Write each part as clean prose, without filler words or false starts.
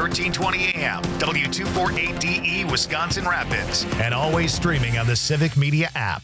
1320 AM, W248DE, Wisconsin Rapids, and always streaming on the Civic Media app.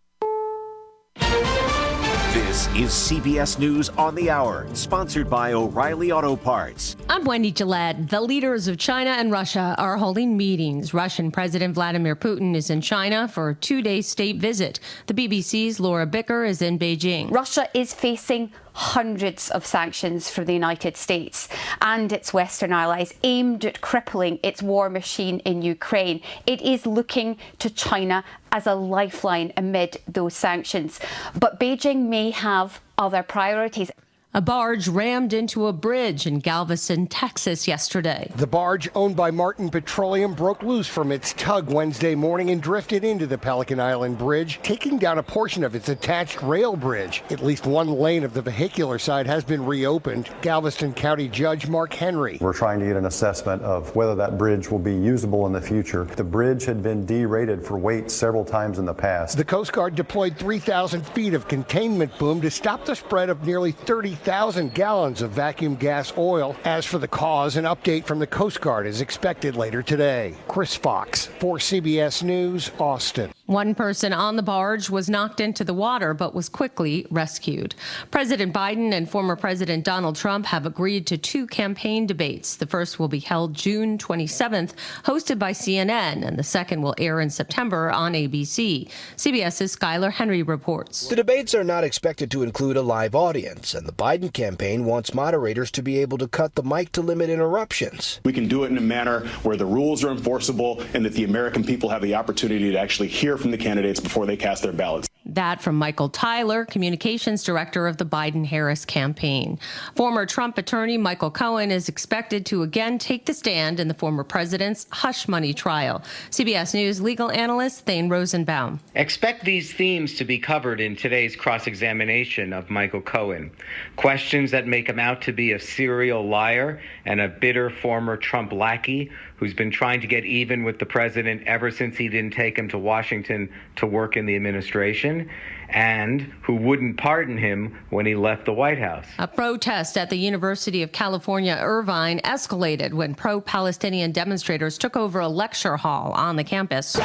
This is CBS News on the Hour, sponsored by O'Reilly Auto Parts. I'm Wendy Gillette. The leaders of China and Russia are holding meetings. Russian President Vladimir Putin is in China for a 2-day state visit. The BBC's Laura Bicker is in Beijing. Russia is facing hundreds of sanctions from the United States and its Western allies aimed at crippling its war machine in Ukraine. It is looking to China as a lifeline amid those sanctions. But Beijing may have other priorities. A barge rammed into a bridge in Galveston, Texas yesterday. The barge, owned by Martin Petroleum, broke loose from its tug Wednesday morning and drifted into the Pelican Island Bridge, taking down a portion of its attached rail bridge. At least one lane of the vehicular side has been reopened. Galveston County Judge Mark Henry. We're trying to get an assessment of whether that bridge will be usable in the future. The bridge had been derated for weight several times in the past. The Coast Guard deployed 3,000 feet of containment boom to stop the spread of nearly 30,000 gallons of vacuum gas oil. As for the cause, an update from the Coast Guard is expected later today. Chris Fox for CBS News, Austin. One person on the barge was knocked into the water but was quickly rescued. President Biden and former President Donald Trump have agreed to 2 campaign debates. The first will be held June 27th, hosted by CNN, and the second will air in September on ABC. CBS's Skylar Henry reports. The debates are not expected to include a live audience, and the Biden campaign wants moderators to be able to cut the mic to limit interruptions. We can do it in a manner where the rules are enforceable and that the American people have the opportunity to actually hear from the candidates before they cast their ballots. That from Michael Tyler, communications director of the Biden-Harris campaign. Former Trump attorney Michael Cohen is expected to again take the stand in the former president's hush money trial. CBS News legal analyst Thane Rosenbaum. Expect these themes to be covered in today's cross-examination of Michael Cohen. Questions that make him out to be a serial liar and a bitter former Trump lackey who's been trying to get even with the president ever since he didn't take him to Washington to work in the administration, and who wouldn't pardon him when he left the White House. A protest at the University of California, Irvine escalated when pro-Palestinian demonstrators took over a lecture hall on the campus.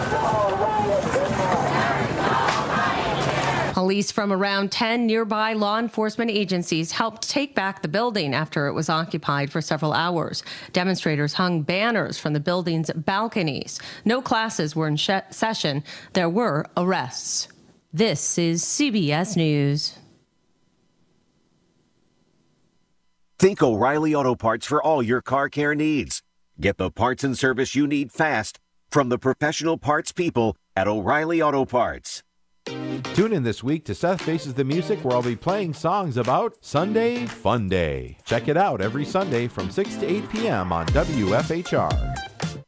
Police from around 10 nearby law enforcement agencies helped take back the building after it was occupied for several hours. Demonstrators hung banners from the building's balconies. No classes were in session. There were arrests. This is CBS News. Think O'Reilly Auto Parts for all your car care needs. Get the parts and service you need fast from the professional parts people at O'Reilly Auto Parts. Tune in this week to Seth Faces the Music, where I'll be playing songs about Sunday Fun Day. Check it out every Sunday from 6 to 8 p.m. on WFHR.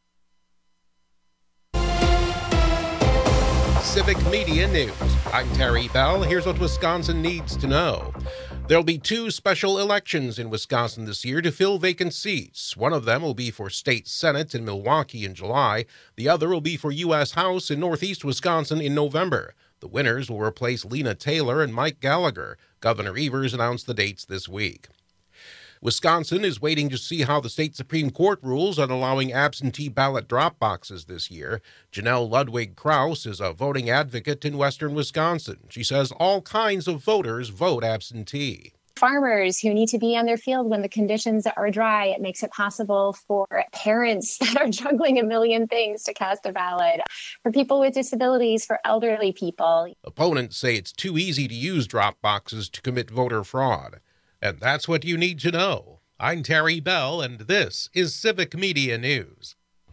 Civic Media News. I'm Terry Bell. Here's what Wisconsin needs to know. There'll be 2 special elections in Wisconsin this year to fill vacant seats. One of them will be for state senate in Milwaukee in July. The other will be for U.S. House in northeast Wisconsin in November. The winners will replace Lena Taylor and Mike Gallagher. Governor Evers announced the dates this week. Wisconsin is waiting to see how the state Supreme Court rules on allowing absentee ballot drop boxes this year. Janelle Ludwig Krause is a voting advocate in western Wisconsin. She says all kinds of voters vote absentee. Farmers who need to be on their field when the conditions are dry. It makes it possible for parents that are juggling a million things to cast a ballot, for people with disabilities, for elderly people. Opponents say it's too easy to use drop boxes to commit voter fraud. And that's what you need to know. I'm Terry Bell, and this is Civic Media News.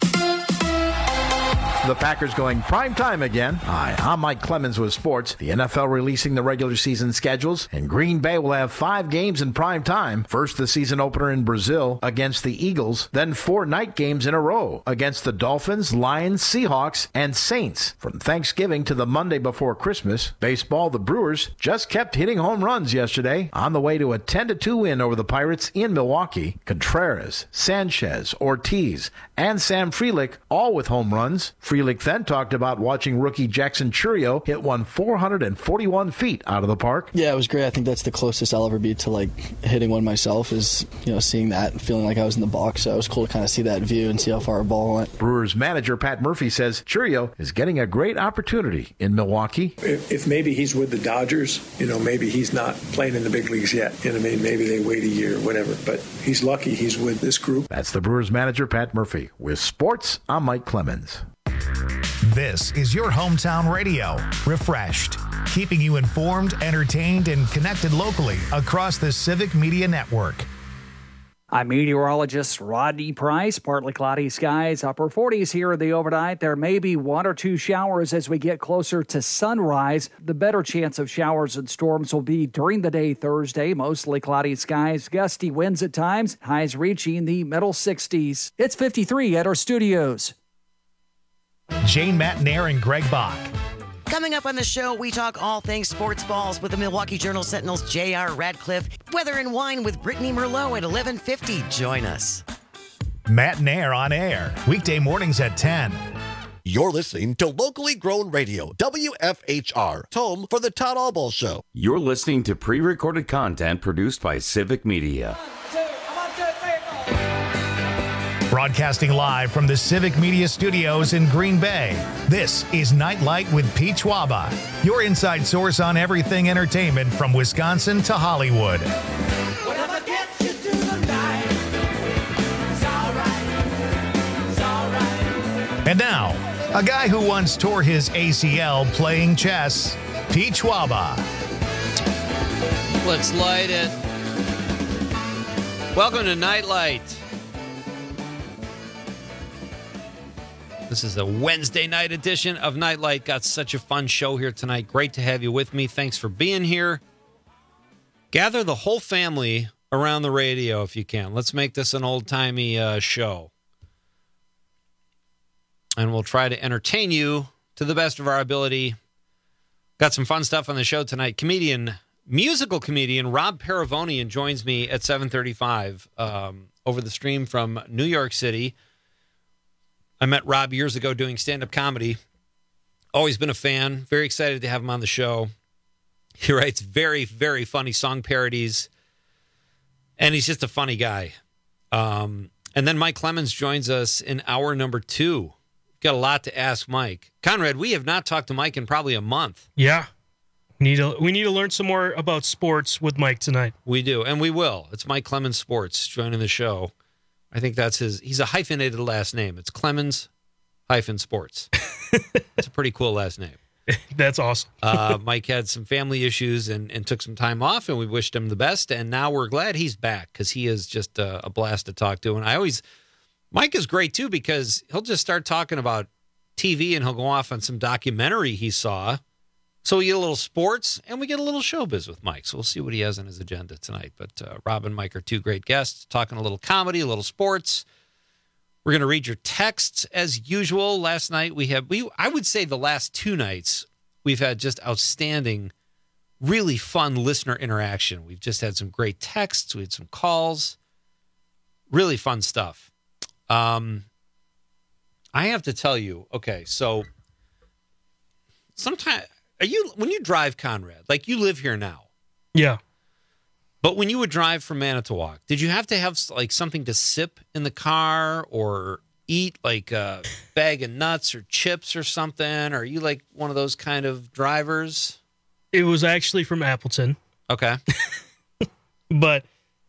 The Packers going prime time again. Hi, I'm Mike Clemens with sports. The NFL releasing the regular season schedules, and Green Bay will have 5 games in prime time. First, the season opener in Brazil against the Eagles, then 4 night games in a row against the Dolphins, Lions, Seahawks, and Saints. From Thanksgiving to the Monday before Christmas, baseball, the Brewers just kept hitting home runs yesterday on the way to a 10-2 win over the Pirates in Milwaukee. Contreras, Sanchez, Ortiz, and Sam Frelick, all with home runs. Frelick then talked about watching rookie Jackson Chourio hit one 441 feet out of the park. Yeah, it was great. I think that's the closest I'll ever be to hitting one myself is, seeing that and feeling like I was in the box. So it was cool to kind of see that view and see how far a ball went. Brewers manager Pat Murphy says Chourio is getting a great opportunity in Milwaukee. If maybe he's with the Dodgers, maybe he's not playing in the big leagues yet. Maybe they wait a year or whatever. But he's lucky he's with this group. That's the Brewers manager Pat Murphy. With sports, I'm Mike Clemens. This is your hometown radio. Refreshed, keeping you informed, entertained, and connected locally across the Civic Media Network. I'm meteorologist Rodney Price. Partly cloudy skies, upper 40s here in the overnight. There may be 1 or 2 showers as we get closer to sunrise. The better chance of showers and storms will be during the day Thursday. Mostly cloudy skies, gusty winds at times, highs reaching the middle 60s. It's 53 at our studios. Jane Matnair and Greg Bach. Coming up on the show, we talk all things sports balls with the Milwaukee Journal-Sentinel's J.R. Radcliffe. Weather and wine with Brittany Merlot at 11:50. Join us. Matnair on air, weekday mornings at 10. You're listening to locally grown radio, WFHR, home for the Todd Allball Show. You're listening to pre-recorded content produced by Civic Media. Broadcasting live from the Civic Media Studios in Green Bay, this is Nightlight with Pete Schwaba, your inside source on everything entertainment from Wisconsin to Hollywood. Whatever gets you through the night, it's all right. And now, a guy who once tore his ACL playing chess, Pete Schwaba. Let's light it. Welcome to Nightlight. This is a Wednesday night edition of Nightlight. Got such a fun show here tonight. Great to have you with me. Thanks for being here. Gather the whole family around the radio if you can. Let's make this an old-timey show. And we'll try to entertain you to the best of our ability. Got some fun stuff on the show tonight. Musical comedian Rob Paravonian joins me at 7:35 over the stream from New York City. I met Rob years ago doing stand-up comedy. Always been a fan. Very excited to have him on the show. He writes very, very funny song parodies. And he's just a funny guy. And then Mike Clemens joins us in hour number 2. Got a lot to ask Mike. Conrad, we have not talked to Mike in probably a month. Yeah. We need to learn some more about sports with Mike tonight. We do, and we will. It's Mike Clemens Sports joining the show. I think that's he's a hyphenated last name. It's Clemens-Sports. It's a pretty cool last name. That's awesome. Mike had some family issues and took some time off, and we wished him the best. And now we're glad he's back because he is just a blast to talk to. And Mike is great too because he'll just start talking about TV and he'll go off on some documentary he saw. So we get a little sports and we get a little showbiz with Mike. So we'll see what he has on his agenda tonight. But Rob and Mike are two great guests, talking a little comedy, a little sports. We're going to read your texts as usual. Last night I would say the last 2 nights, we've had just outstanding, really fun listener interaction. We've just had some great texts. We had some calls. Really fun stuff. I have to tell you, okay, so sometimes... when you drive, Conrad, like you live here now. Yeah. But when you would drive from Manitowoc, did you have to have like something to sip in the car or eat like a bag of nuts or chips or something? Are you like one of those kind of drivers? It was actually from Appleton. Okay. But,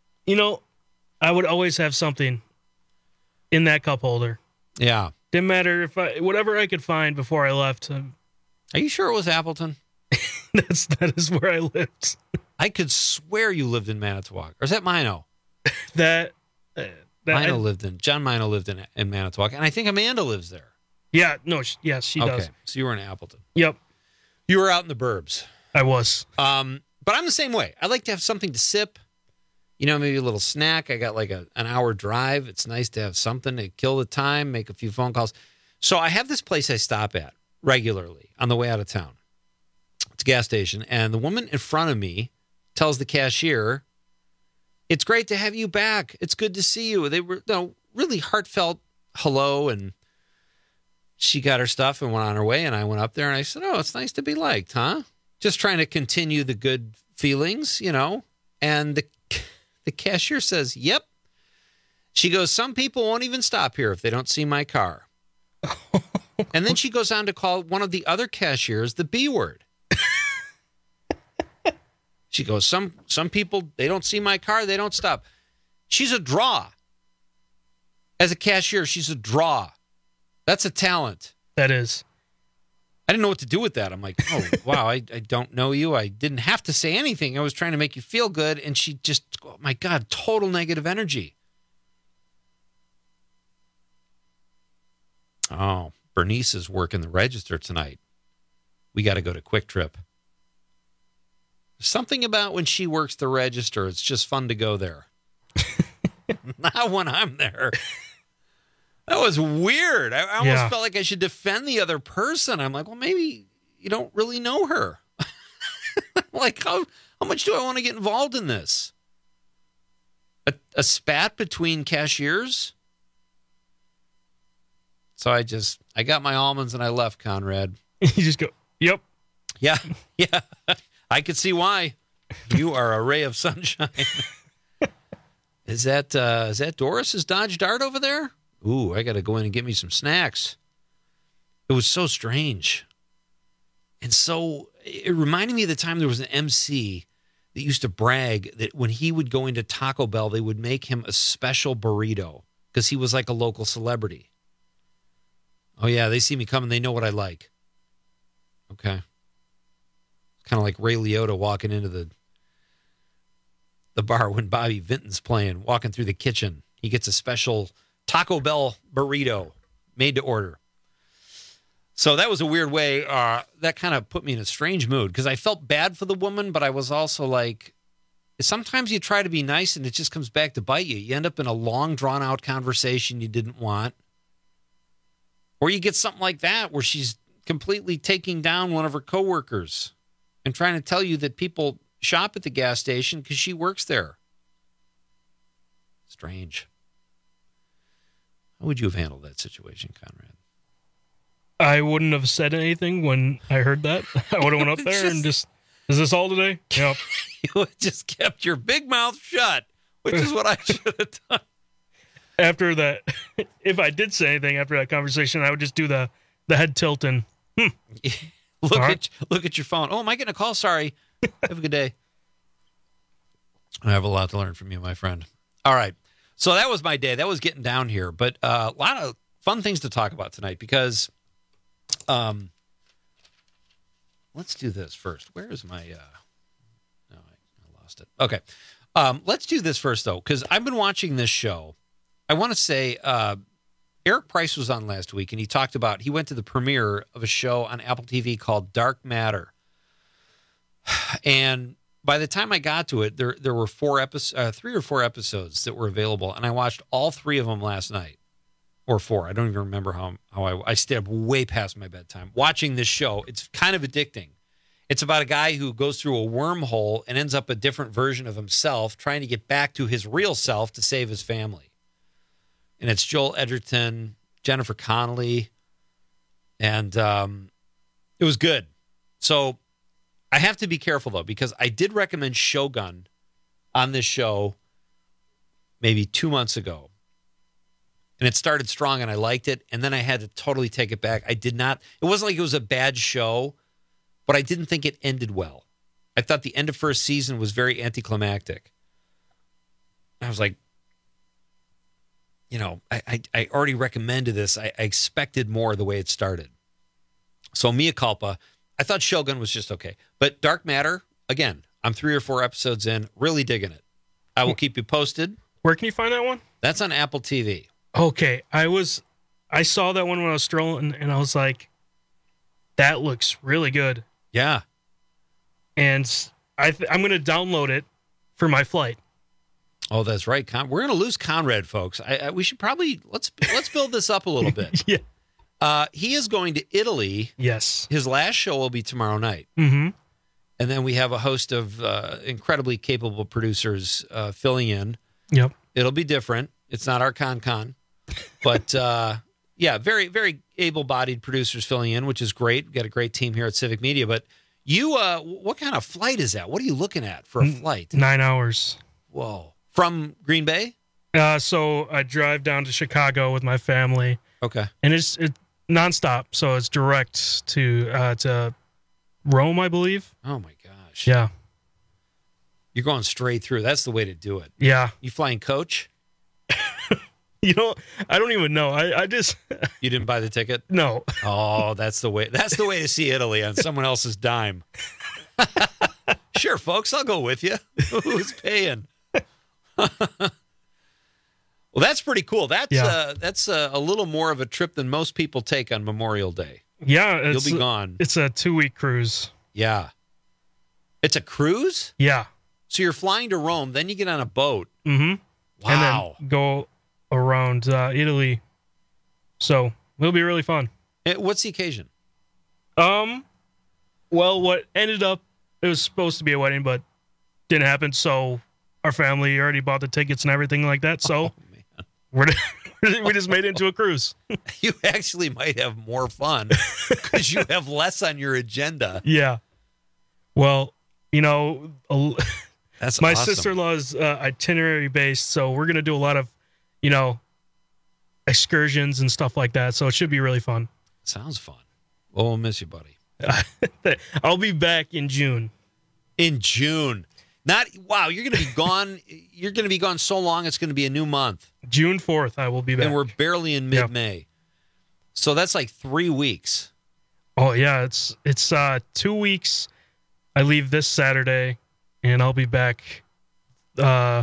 I would always have something in that cup holder. Yeah. Didn't matter whatever I could find before I left. Are you sure it was Appleton? That is where I lived. I could swear you lived in Manitowoc. Or is that Mino? John Mino lived in Manitowoc, and I think Amanda lives there. Yeah, no, yes, she does. Okay, so you were in Appleton. Yep. You were out in the burbs. I was. But I'm the same way. I like to have something to sip. Maybe a little snack. I got like an hour drive. It's nice to have something to kill the time, make a few phone calls. So I have this place I stop at regularly on the way out of town. It's a gas station, and the woman in front of me tells the cashier, "It's great to have you back. It's good to see you." They were really heartfelt, hello, and she got her stuff and went on her way, and I went up there and I said, "Oh, it's nice to be liked, huh?" Just trying to continue the good feelings, And the cashier says, "Yep." She goes, "Some people won't even stop here if they don't see my car." And then she goes on to call one of the other cashiers the B word. She goes, some people, they don't see my car, they don't stop. She's a draw. As a cashier, she's a draw. That's a talent. That is. I didn't know what to do with that. I'm like, oh, wow, I don't know you. I didn't have to say anything. I was trying to make you feel good. And she just, oh my God, total negative energy. Oh, Bernice is working the register tonight. We got to go to Quick Trip. Something about when she works the register, it's just fun to go there. Not when I'm there. That was weird. I almost felt like I should defend the other person. I'm like, well, maybe you don't really know her. Like, how much do I want to get involved in this? A spat between cashiers? So I got my almonds and I left, Conrad. You just go, yep. Yeah. I could see why. You are a ray of sunshine. Is that Doris's Dodge Dart over there? Ooh, I got to go in and get me some snacks. It was so strange. And so it reminded me of the time there was an MC that used to brag that when he would go into Taco Bell, they would make him a special burrito because he was like a local celebrity. Oh, yeah, they see me coming. They know what I like. Okay. Kind of like Ray Liotta walking into the bar when Bobby Vinton's playing, walking through the kitchen. He gets a special Taco Bell burrito made to order. So that was a weird way. That kind of put me in a strange mood because I felt bad for the woman, but I was also like, sometimes you try to be nice and it just comes back to bite you. You end up in a long, drawn-out conversation you didn't want. Or you get something like that where she's completely taking down one of her coworkers and trying to tell you that people shop at the gas station because she works there. Strange. How would you have handled that situation, Conrad? I wouldn't have said anything when I heard that. I would have went up there and just, is this all today? Yep. You would have just kept your big mouth shut, which is what I should have done. After that, if I did say anything after that conversation, I would just do the head tilt and look at your phone. Oh, am I getting a call? Sorry. Have a good day. I have a lot to learn from you, my friend. All right. So that was my day. That was getting down here. But a lot of fun things to talk about tonight because let's do this first. Where is my no, I lost it. Okay. Let's do this first, though, because I've been watching this show. I want to say Eric Price was on last week, and he went to the premiere of a show on Apple TV called Dark Matter. And by the time I got to it, there were 3 or 4 episodes that were available, and I watched all 3 of them last night, or 4. I don't even remember how I stayed up way past my bedtime watching this show. It's kind of addicting. It's about a guy who goes through a wormhole and ends up a different version of himself, trying to get back to his real self to save his family. And it's Joel Edgerton, Jennifer Connelly, and it was good. So I have to be careful, though, because I did recommend Shogun on this show maybe 2 months ago. And it started strong, and I liked it, and then I had to totally take it back. It wasn't like it was a bad show, but I didn't think it ended well. I thought the end of first season was very anticlimactic. I was like, I already recommended this. I expected more the way it started. So mea culpa. I thought Shogun was just okay. But Dark Matter, again, I'm 3 or 4 episodes in, really digging it. I will keep you posted. Where can you find that one? That's on Apple TV. Okay. I saw that one when I was strolling, and I was like, that looks really good. Yeah. And I'm going to download it for my flight. Oh, that's right. We're going to lose Conrad, folks. We should probably let's build this up a little bit. Yeah. He is going to Italy. Yes. His last show will be tomorrow night. Mm-hmm. And then we have a host of incredibly capable producers filling in. Yep. It'll be different. It's not our con. But, yeah, very, very able-bodied producers filling in, which is great. We've got a great team here at Civic Media. But you, what kind of flight is that? What are you looking at for a flight? 9 hours. Whoa. From Green Bay? So I drive down to Chicago with my family. Okay. And it's nonstop, so it's direct to Rome, I believe. Oh, my gosh. Yeah. You're going straight through. That's the way to do it. Yeah. You flying coach? I don't even know. I just You didn't buy the ticket? No. Oh, that's the way. That's the way to see Italy, on someone else's dime. Sure, folks, I'll go with you. Who's paying? Well, that's pretty cool. That's a little more of a trip than most people take on Memorial Day. Yeah, You'll be gone. It's a 2-week cruise. Yeah. It's a cruise? Yeah. So you're flying to Rome, then you get on a boat. Mm-hmm. Wow. And then go around Italy. So it'll be really fun. What's the occasion? Well, what ended up, it was supposed to be a wedding, but didn't happen. So our family already bought the tickets and everything like that. So we just made it into a cruise. You actually might have more fun because you have less on your agenda. Yeah. Well, that's my awesome. sister-in-law's itinerary based, so we're gonna do a lot of, excursions and stuff like that. So it should be really fun. Sounds fun. Well, we'll miss you, buddy. I'll be back in June. In June. Wow, you're going to be gone. You're going to be gone so long, it's going to be a new month. June 4th, I will be back. And we're barely in mid-May. So that's like 3 weeks. Oh, yeah. It's 2 weeks. I leave this Saturday, and I'll be back, the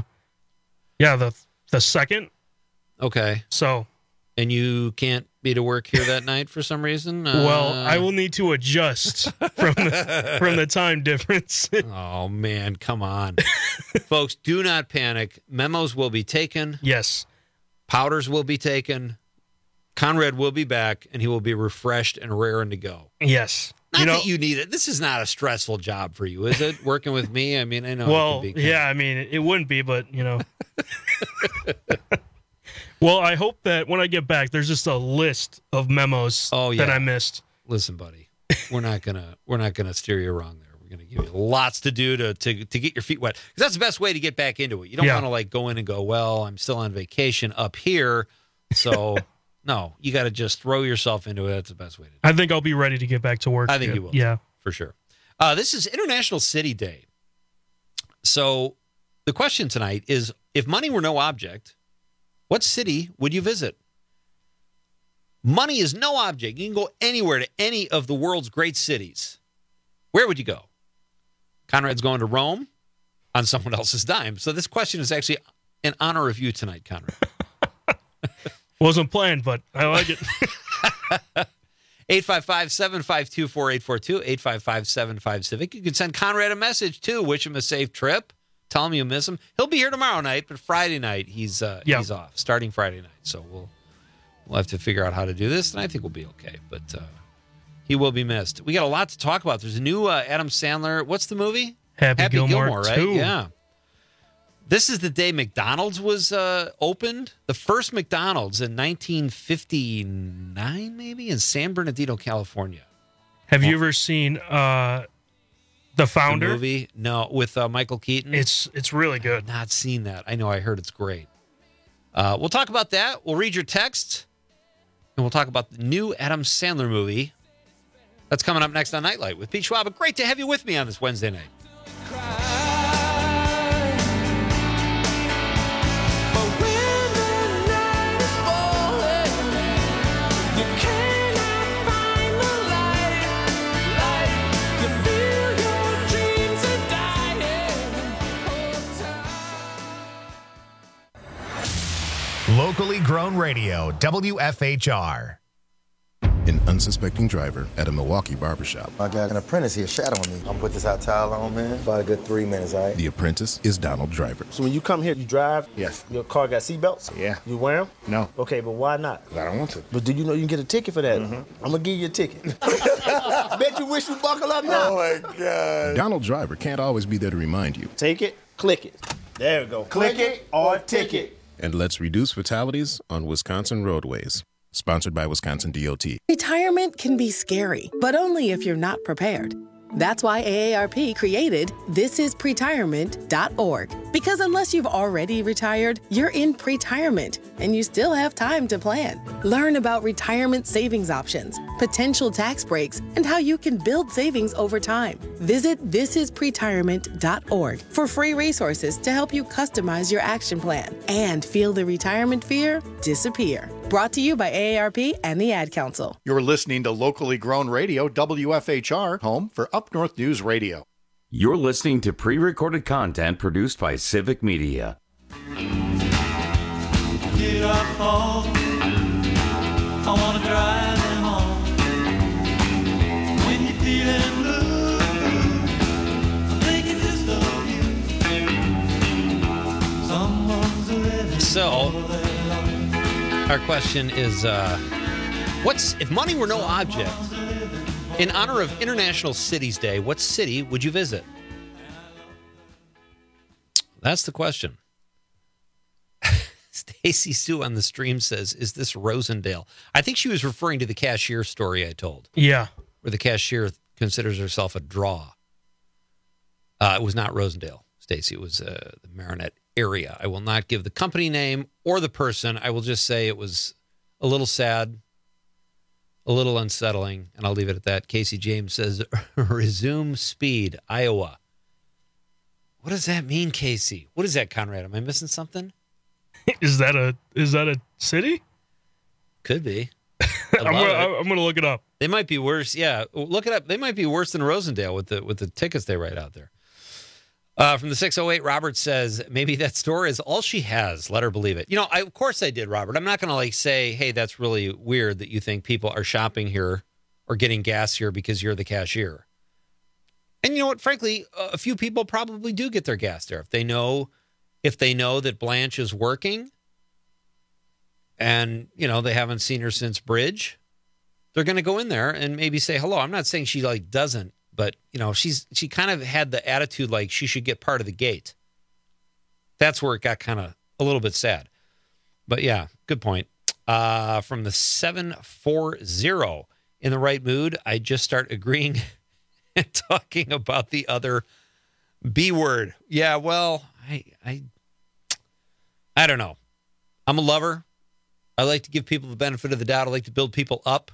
2nd. Okay. So. And you can't be to work here that night for some reason? Well, I will need to adjust from the time difference. Oh, man, come on. Folks, do not panic. Memos will be taken. Yes. Powders will be taken. Conrad will be back, and he will be refreshed and raring to go. Yes. Not that you need it. This is not a stressful job for you, is it? Working with me? I mean, I know. Well, yeah, I mean, it wouldn't be, but, Well, I hope that when I get back, there's just a list of memos that I missed. Listen, buddy, we're not gonna steer you wrong there. We're gonna give you lots to do to get your feet wet, because that's the best way to get back into it. You don't want to go in and go, well, I'm still on vacation up here, so no, you got to just throw yourself into it. That's the best way to do it. I think I'll be ready to get back to work. I think you will. Yeah, for sure. This is International City Day, so the question tonight is: if money were no object, what city would you visit? Money is no object. You can go anywhere to any of the world's great cities. Where would you go? Conrad's going to Rome on someone else's dime. So this question is actually in honor of you tonight, Conrad. Wasn't planned, but I like it. 855-752-4842, 855-75-CIVIC. You can send Conrad a message, too. Wish him a safe trip. Tell him you miss him. He'll be here tomorrow night, but Friday night he's off, starting Friday night. So we'll have to figure out how to do this, and I think we'll be okay. But he will be missed. We got a lot to talk about. There's a new Adam Sandler. What's the movie? Happy Gilmore, right? 2. Yeah. This is the day McDonald's was opened. The first McDonald's in 1959, maybe, in San Bernardino, California. Have you ever seen The Founder? The movie? No, with Michael Keaton. It's really good. I've not seen that. I know. I heard it's great. We'll talk about that. We'll read your texts, and we'll talk about the new Adam Sandler movie. That's coming up next on Nightlight with Pete Schwab. Great to have you with me on this Wednesday night. Locally grown radio, WFHR. An unsuspecting driver at a Milwaukee barbershop. I got an apprentice here shadowing me. I'm gonna put this hot towel on, man. About a good 3 minutes, all right? The apprentice is Donald Driver. So when you come here, you drive? Yes. Your car got seatbelts? Yeah. You wear them? No. Okay, but why not? I don't want to. But do you know you can get a ticket for that? I'm gonna give you a ticket. Bet you wish you buckle up now. Oh my God. Donald Driver can't always be there to remind you. Take it, click it. There we go. Click it or ticket. And let's reduce fatalities on Wisconsin roadways. Sponsored by Wisconsin DOT. Retirement can be scary, but only if you're not prepared. That's why AARP created thisispretirement.org. Because unless you've already retired, you're in pretirement, and you still have time to plan. Learn about retirement savings options, potential tax breaks, and how you can build savings over time. Visit thisispretirement.org for free resources to help you customize your action plan and feel the retirement fear disappear. Brought to you by AARP and the Ad Council. You're listening to locally grown radio, WFHR, home for Up North News Radio. You're listening to pre-recorded content produced by Civic Media. Get up home. I want to drive them home. When you're feeling blue, I'm thinking just of you. Someone's living. So, our question is, if money were no object, in honor of International Cities Day, what city would you visit? That's the question. Stacy Sue on the stream says, is this Rosendale? I think she was referring to the cashier story I told. Yeah. Where the cashier considers herself a draw. It was not Rosendale, Stacy. It was the Marinette area. I will not give the company name or the person. I will just say it was a little sad, a little unsettling, and I'll leave it at that. Casey James says, resume speed, Iowa. What does that mean, Casey? What is that, Conrad? Am I missing something? Is that a city? Could be. I'm gonna look it up. They might be worse. Yeah, look it up. They might be worse than Rosendale with the tickets they write out there. From the 608, Robert says, maybe that store is all she has. Let her believe it. Of course I did, Robert. I'm not going to say, hey, that's really weird that you think people are shopping here or getting gas here because you're the cashier. And you know what? Frankly, a few people probably do get their gas there. If they know that Blanche is working and, they haven't seen her since Bridge, they're going to go in there and maybe say hello. I'm not saying she doesn't. But, she kind of had the attitude like she should get part of the gate. That's where it got kind of a little bit sad. But, yeah, good point. From the 740, in the right mood, I just start agreeing and talking about the other B word. Yeah, well, I don't know. I'm a lover. I like to give people the benefit of the doubt. I like to build people up.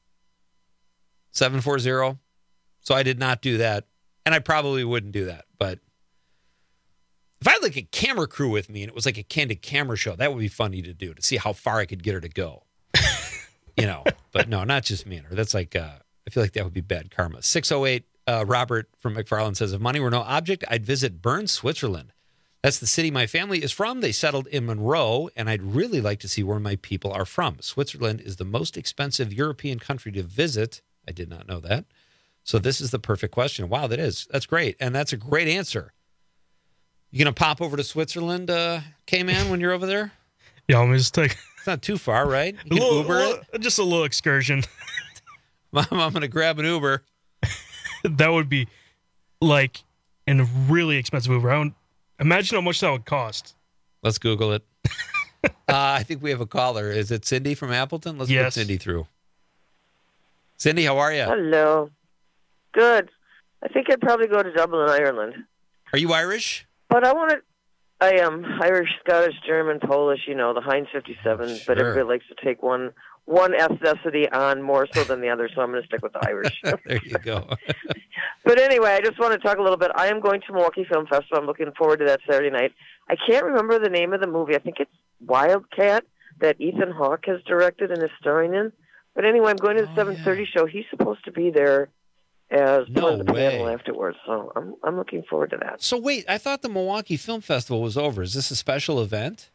740. So I did not do that, and I probably wouldn't do that. But if I had a camera crew with me and it was like a candid camera show, that would be funny to do, to see how far I could get her to go. But no, not just me and her. That's I feel like that would be bad karma. 608, Robert from McFarland says, if money were no object, I'd visit Bern, Switzerland. That's the city my family is from. They settled in Monroe, and I'd really like to see where my people are from. Switzerland is the most expensive European country to visit. I did not know that. So this is the perfect question. Wow, that is. That's great. And that's a great answer. You going to pop over to Switzerland, K-Man, when you're over there? Yeah, I'm just take. It's not too far, right? You can Uber it? Just a little excursion. I'm going to grab an Uber. That would be like a really expensive Uber. Imagine how much that would cost. Let's Google it. I think we have a caller. Is it Cindy from Appleton? Let's put Cindy through. Cindy, how are you? Hello. Good. I think I'd probably go to Dublin, Ireland. Are you Irish? But I am Irish, Scottish, German, Polish, the Heinz 57, sure. But everybody likes to take one ethnicity on more so than the other, so I'm going to stick with the Irish. There you go. But anyway, I just want to talk a little bit. I am going to Milwaukee Film Festival. I'm looking forward to that Saturday night. I can't remember the name of the movie. I think it's Wildcat that Ethan Hawke has directed and is starring in. But anyway, I'm going to the 7:30 show. He's supposed to be there as part of the panel afterwards, so I'm looking forward to that. So wait, I thought the Milwaukee Film Festival was over. Is this a special event?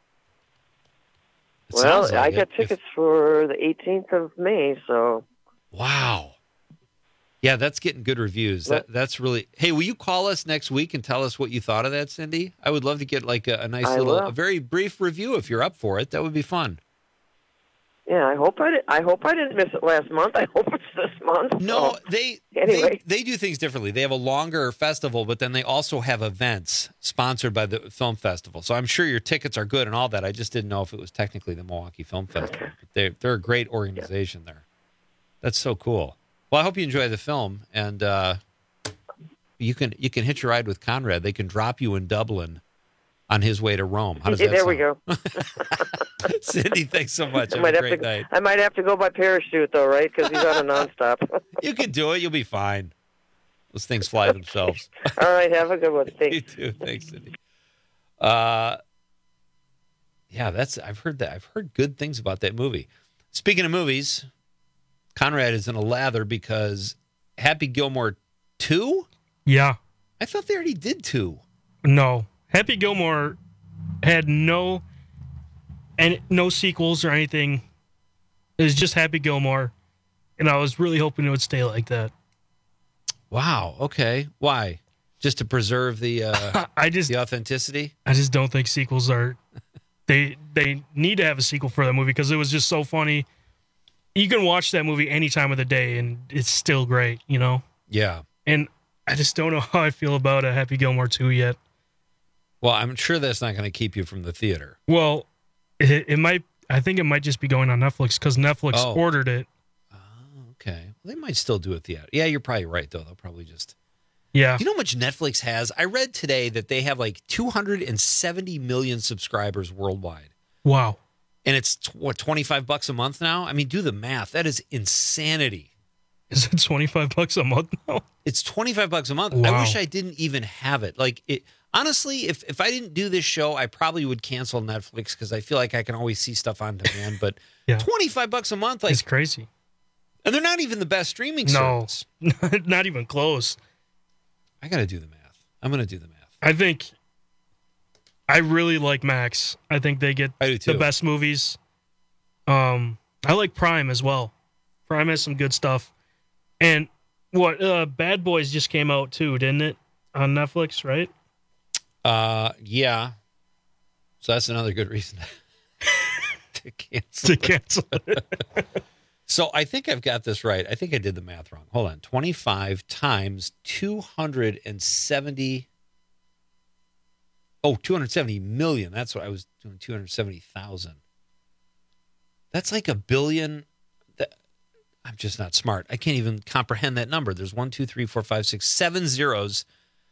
Well, I got tickets for the 18th of May, so... Wow. Yeah, that's getting good reviews. That's really... Hey, will you call us next week and tell us what you thought of that, Cindy? I would love to get a nice a very brief review if you're up for it. That would be fun. Yeah, I hope I didn't miss it last month. I hope it's this month. No, So, anyway. they do things differently. They have a longer festival, but then they also have events sponsored by the film festival. So I'm sure your tickets are good and all that. I just didn't know if it was technically the Milwaukee Film Festival. But they're a great organization there. That's so cool. Well, I hope you enjoy the film, and you can hitch a ride with Conrad. They can drop you in Dublin on his way to Rome. How does that there sound? we go. Cindy, thanks so much. Have a great night. I might have to go by parachute, though, right? Because he's on a nonstop. You can do it. You'll be fine. Those things fly themselves. All right, have a good one. Thanks. You too. Thanks, Cindy. Yeah, I've heard that. I've heard good things about that movie. Speaking of movies, Conrad is in a lather because Happy Gilmore 2? Yeah. I thought they already did 2. No. Happy Gilmore had no sequels or anything. It was just Happy Gilmore, and I was really hoping it would stay like that. Wow. Okay. Why? Just to preserve the the authenticity? I just don't think sequels are. They need to have a sequel for that movie because it was just so funny. You can watch that movie any time of the day, and it's still great. You know. Yeah. And I just don't know how I feel about a Happy Gilmore 2 yet. Well, I'm sure that's not going to keep you from the theater. Well, it might. I think it might just be going on Netflix because Netflix ordered it. Okay. Well, they might still do it theater. Yeah, you're probably right, though. They'll probably just... Yeah. You know how much Netflix has? I read today that they have like 270 million subscribers worldwide. Wow. And it's, $25 a month now? I mean, do the math. That is insanity. Is it $25 a month now? It's $25 a month. Wow. I wish I didn't even have it. Like, honestly, if I didn't do this show, I probably would cancel Netflix because I feel like I can always see stuff on demand. But yeah. $25 a month, like, it's crazy. And they're not even the best streaming service. No, not even close. I got to do the math. I'm going to do the math. I think I really like Max. I think they get the best movies. I like Prime as well. Prime has some good stuff. And Bad Boys just came out too, didn't it? On Netflix, right? Yeah. So that's another good reason to cancel. To cancel it. So I think I've got this right. I think I did the math wrong. Hold on. 25 times 270. Oh, 270 million. That's what I was doing. 270,000. That's like $1 billion. I'm just not smart. I can't even comprehend that number. There's 1, 2, 3, 4, 5, 6, 7 zeros.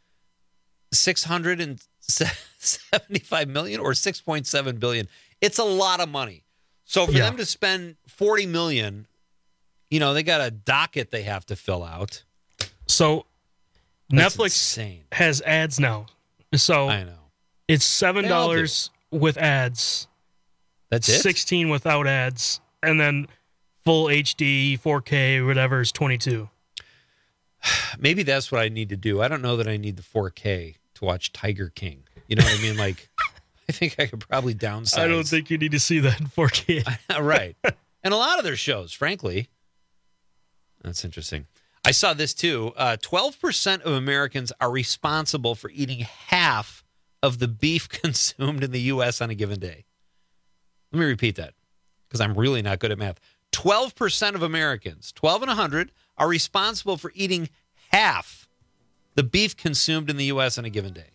675 million or 6.7 billion. It's a lot of money. So for them to spend 40 million, they got a docket they have to fill out. So That's Netflix insane. has ads now. So I know. It's $7 with ads. That's it? $16 without ads. And then full HD, 4K, whatever is $22. Maybe that's what I need to do. I don't know that I need the 4K to watch Tiger King. You know what I mean? Like, I think I could probably downsize. I don't think you need to see that in 4K. Right. And a lot of their shows, frankly. That's interesting. I saw this too. 12% of Americans are responsible for eating half of the beef consumed in the U.S. on a given day. Let me repeat that because I'm really not good at math. 12% of Americans, 12 in 100, are responsible for eating half the beef consumed in the U.S. on a given day.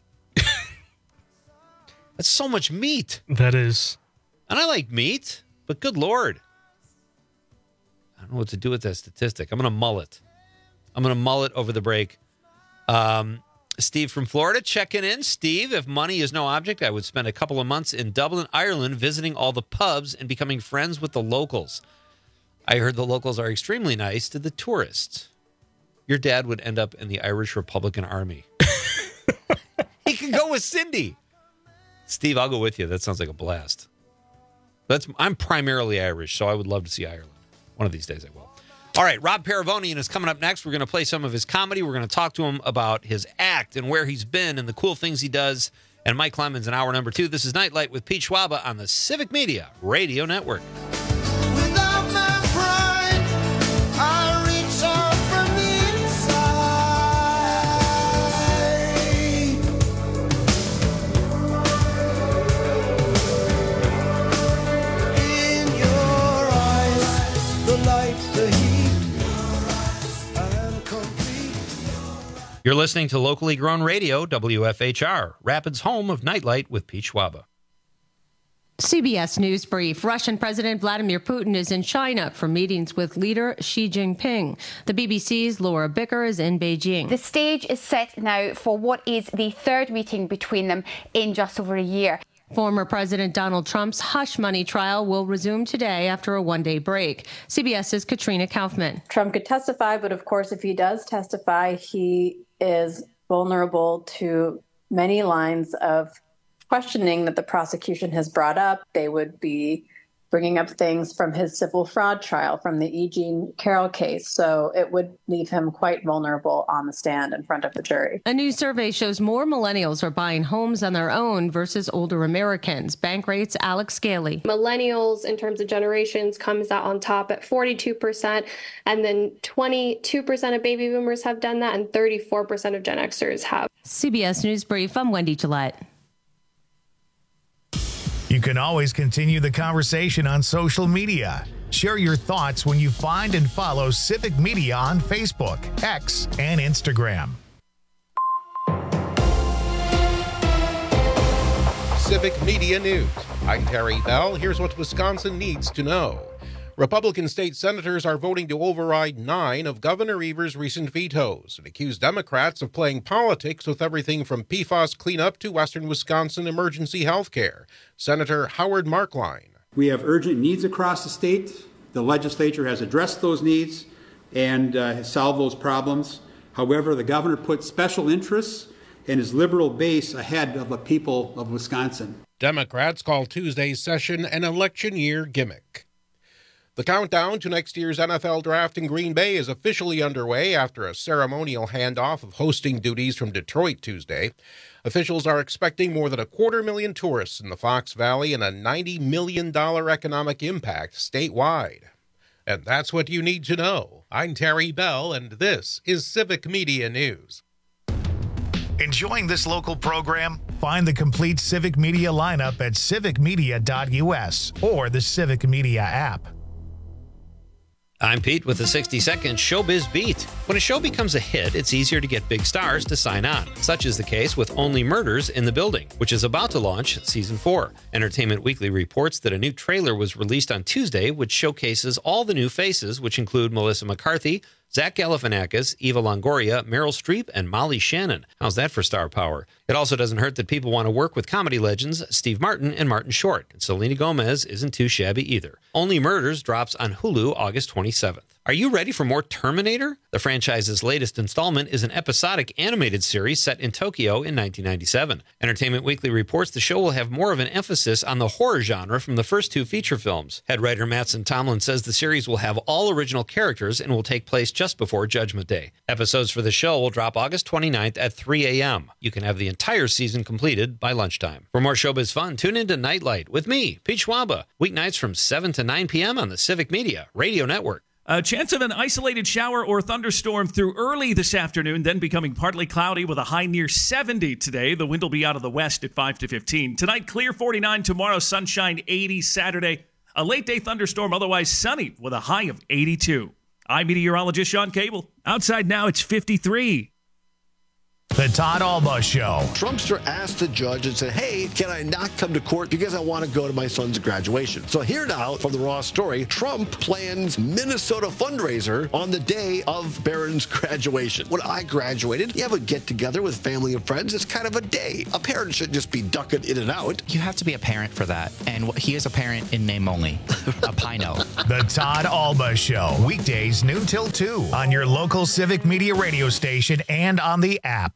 That's so much meat. That is. And I like meat, but good Lord. I don't know what to do with that statistic. I'm going to mull it. Over the break. Steve from Florida checking in. Steve, if money is no object, I would spend a couple of months in Dublin, Ireland, visiting all the pubs and becoming friends with the locals. I heard the locals are extremely nice to the tourists. Your dad would end up in the Irish Republican Army. He can go with Cindy. Steve, I'll go with you. That sounds like a blast. I'm primarily Irish, so I would love to see Ireland. One of these days I will. All right, Rob Paravonian is coming up next. We're going to play some of his comedy. We're going to talk to him about his act and where he's been and the cool things he does. And Mike Clemens in hour number 2. This is Nightlight with Pete Schwaba on the Civic Media Radio Network. You're listening to locally grown radio, WFHR, Rapids' home of Nightlight with Pete Schwaba. CBS News Brief. Russian President Vladimir Putin is in China for meetings with leader Xi Jinping. The BBC's Laura Bicker is in Beijing. The stage is set now for what is the third meeting between them in just over a year. Former President Donald Trump's hush money trial will resume today after a one-day break. CBS's Katrina Kaufman. Trump could testify, but of course, if he does testify, he is vulnerable to many lines of questioning that the prosecution has brought up. They would be bringing up things from his civil fraud trial, from the E. Jean Carroll case. So it would leave him quite vulnerable on the stand in front of the jury. A new survey shows more millennials are buying homes on their own versus older Americans. Bankrate's Alex Scaly. Millennials, in terms of generations, comes out on top at 42%, and then 22% of baby boomers have done that, and 34% of Gen Xers have. CBS News Brief, I'm Wendy Gillette. You can always continue the conversation on social media. Share your thoughts when you find and follow Civic Media on Facebook, X, and Instagram. Civic Media News. I'm Terry Bell. Here's what Wisconsin needs to know. Republican state senators are voting to override 9 of Governor Evers' recent vetoes and accuse Democrats of playing politics with everything from PFAS cleanup to Western Wisconsin emergency health care. Senator Howard Markline. We have urgent needs across the state. The legislature has addressed those needs and has solved those problems. However, the governor put special interests and his liberal base ahead of the people of Wisconsin. Democrats call Tuesday's session an election year gimmick. The countdown to next year's NFL draft in Green Bay is officially underway after a ceremonial handoff of hosting duties from Detroit Tuesday. Officials are expecting more than 250,000 tourists in the Fox Valley and a $90 million economic impact statewide. And that's what you need to know. I'm Terry Bell, and this is Civic Media News. Enjoying this local program? Find the complete Civic Media lineup at civicmedia.us or the Civic Media app. I'm Pete with the 60-second Showbiz Beat. When a show becomes a hit, it's easier to get big stars to sign on. Such is the case with Only Murders in the Building, which is about to launch Season 4. Entertainment Weekly reports that a new trailer was released on Tuesday, which showcases all the new faces, which include Melissa McCarthy, Zach Galifianakis, Eva Longoria, Meryl Streep, and Molly Shannon. How's that for star power? It also doesn't hurt that people want to work with comedy legends Steve Martin and Martin Short. And Selena Gomez isn't too shabby either. Only Murders drops on Hulu August 27th. Are you ready for more Terminator? The franchise's latest installment is an episodic animated series set in Tokyo in 1997. Entertainment Weekly reports the show will have more of an emphasis on the horror genre from the first 2 feature films. Head writer Mattson Tomlin says the series will have all original characters and will take place just before Judgment Day. Episodes for the show will drop August 29th at 3 a.m. You can have the entire season completed by lunchtime. For more showbiz fun, tune into Nightlight with me, Pete Schwaba, weeknights from 7 to 9 p.m. on the Civic Media Radio Network. A chance of an isolated shower or thunderstorm through early this afternoon, then becoming partly cloudy with a high near 70 today. The wind will be out of the west at 5 to 15. Tonight, clear 49. Tomorrow, sunshine 80. Saturday, a late-day thunderstorm, otherwise sunny with a high of 82. I'm meteorologist Sean Cable. Outside now, it's 53. The Todd Alba Show. Trumpster asked the judge and said, hey, can I not come to court because I want to go to my son's graduation? So here now from the Raw story, Trump plans Minnesota fundraiser on the day of Barron's graduation. When I graduated, you have a get-together with family and friends. It's kind of a day. A parent shouldn't just be ducking in and out. You have to be a parent for that. And he is a parent in name only. A Pino. The Todd Alba Show. Weekdays noon till 2 on your local Civic Media radio station and on the app.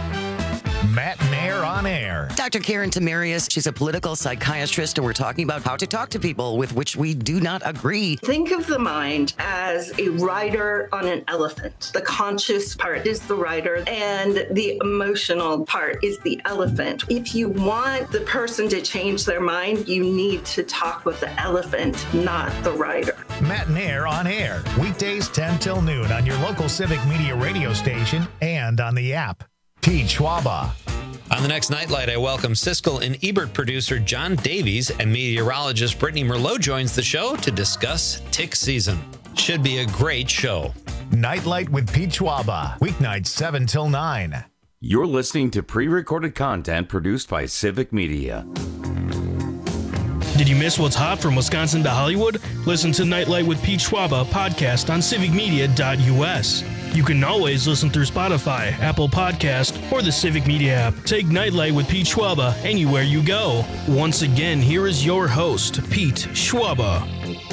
Matt Mayer on air. Dr. Karen Tamarius, she's a political psychiatrist, and we're talking about how to talk to people with which we do not agree. Think of the mind as a rider on an elephant. The conscious part is the rider, and the emotional part is the elephant. If you want the person to change their mind, you need to talk with the elephant, not the rider. Matt Mayer on air. Weekdays 10 till noon on your local Civic Media radio station and on the app. Pete Schwaba. On the next Nightlight, I welcome Siskel and Ebert producer John Davies, and meteorologist Brittany Merlot joins the show to discuss tick season. Should be a great show. Nightlight with Pete Schwaba. Weeknights 7 till 9. You're listening to pre-recorded content produced by Civic Media. Did you miss what's hot from Wisconsin to Hollywood? Listen to Nightlight with Pete Schwaba podcast on civicmedia.us. You can always listen through Spotify, Apple Podcast, or the Civic Media app. Take Nightlight with Pete Schwaba anywhere you go. Once again, here is your host, Pete Schwaba.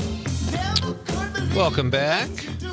Welcome back.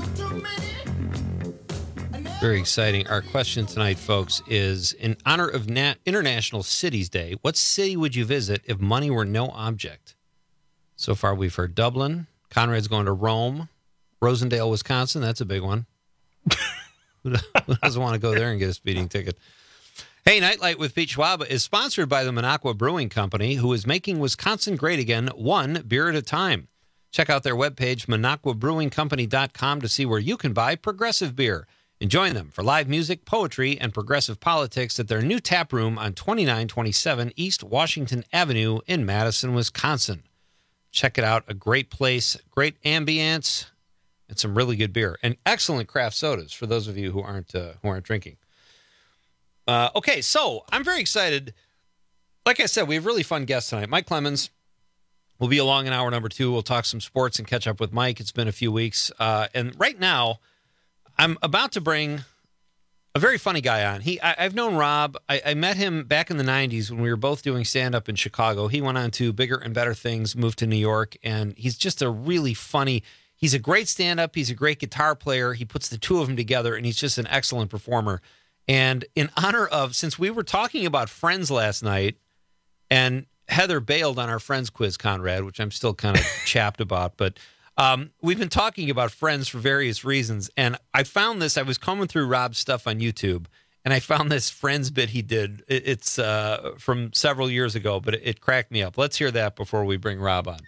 Very exciting. Our question tonight, folks, is in honor of International Cities Day, what city would you visit if money were no object? So far, we've heard Dublin. Conrad's going to Rome. Rosendale, Wisconsin. That's a big one. Who doesn't want to go there and get a speeding ticket? Hey, Nightlight with Pete Schwaba is sponsored by the Minocqua Brewing Company, who is making Wisconsin great again, one beer at a time. Check out their webpage, MinocquaBrewingCompany.com, to see where you can buy progressive beer. And join them for live music, poetry, and progressive politics at their new tap room on 2927 East Washington Avenue in Madison, Wisconsin. Check it out. A great place, great ambience, and some really good beer. And excellent craft sodas for those of you who aren't drinking. Okay, so I'm very excited. Like I said, we have really fun guests tonight. Mike Clemens will be along in hour number 2. We'll talk some sports and catch up with Mike. It's been a few weeks. And right now, I'm about to bring a very funny guy on. I've known Rob. I met him back in the 90s when we were both doing stand-up in Chicago. He went on to bigger and better things, moved to New York, and he's just a really funny, he's a great stand-up. He's a great guitar player. He puts the two of them together, and he's just an excellent performer. And in honor of, since we were talking about Friends last night, and Heather bailed on our Friends quiz, Conrad, which I'm still kind of chapped about, but we've been talking about Friends for various reasons, and I found this. I was combing through Rob's stuff on YouTube, and I found this Friends bit he did. It's from several years ago, but it cracked me up. Let's hear that before we bring Rob on.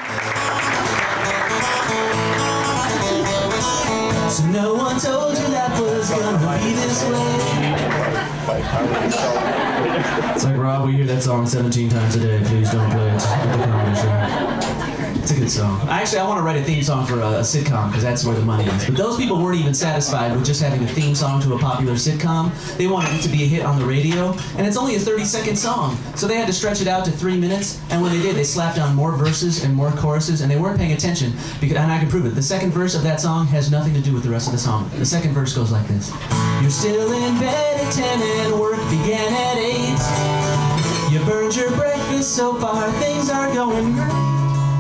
So no one told you that was gonna be this way. It's like, Rob, we hear that song 17 times a day. Please don't play it at the comedy show. It's a good song. Actually, I want to write a theme song for a sitcom because that's where the money is. But those people weren't even satisfied with just having a theme song to a popular sitcom. They wanted it to be a hit on the radio, and it's only a 30-second song. So they had to stretch it out to 3 minutes, and when they did, they slapped on more verses and more choruses, and they weren't paying attention. And I can prove it. The second verse of that song has nothing to do with the rest of the song. The second verse goes like this. You're still in bed at 10 and work began at 8. You burned your breakfast so far, things are going great.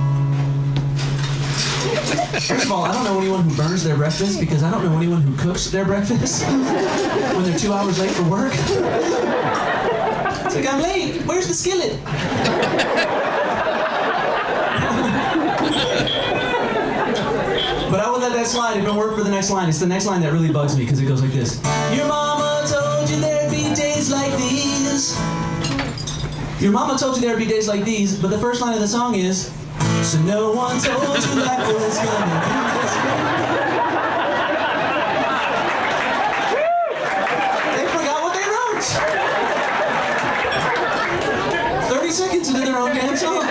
First of all, I don't know anyone who burns their breakfast because I don't know anyone who cooks their breakfast when they're 2 hours late for work. It's like, I'm late. Where's the skillet? But I won't let that slide. It don't work for the next line. It's the next line that really bugs me because it goes like this. Your mama told you there'd be days like these. Your mama told you there'd be days like these, but the first line of the song is, so no one told you that was gonna be this way. They forgot what they wrote. 30 seconds into their own damn song.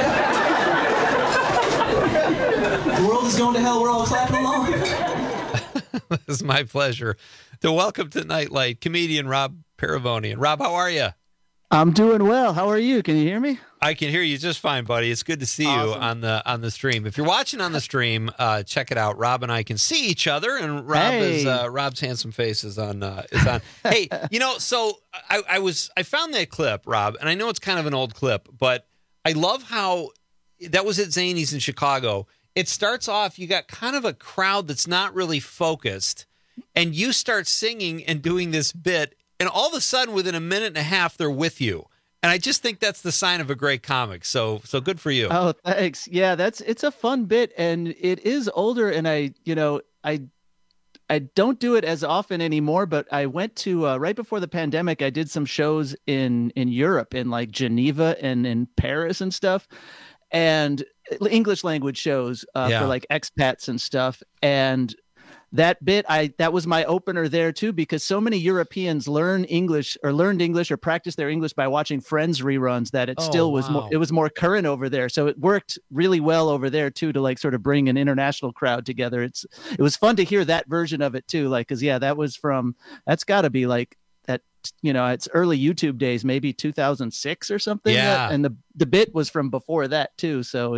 The world is going to hell. We're all clapping along. This is my pleasure to welcome to Nightlight comedian Rob Paravonian. Rob, how are you? I'm doing well. How are you? Can you hear me? I can hear you just fine, buddy. It's good to see you on the stream. If you're watching on the stream, check it out. Rob and I can see each other, and Rob's handsome face is on. Hey, so I found that clip, Rob, and I know it's kind of an old clip, but I love how that was at Zany's in Chicago. It starts off, you got kind of a crowd that's not really focused, and you start singing and doing this bit, and all of a sudden, within a minute and a half, they're with you. And I just think that's the sign of a great comic. So good for you. Oh, thanks. Yeah, it's a fun bit, and it is older, and I don't do it as often anymore, but I went to right before the pandemic, I did some shows in Europe, in like Geneva and in Paris and stuff, and English language shows for like expats and stuff. And that bit, that was my opener there too, because so many Europeans learned English or practiced their English by watching Friends reruns that it still was more, it was more current over there. So it worked really well over there too, to like sort of bring an international crowd together. It was fun to hear that version of it too. Like, cause yeah, that's gotta be like that, it's early YouTube days, maybe 2006 or something. Yeah. And the bit was from before that too. So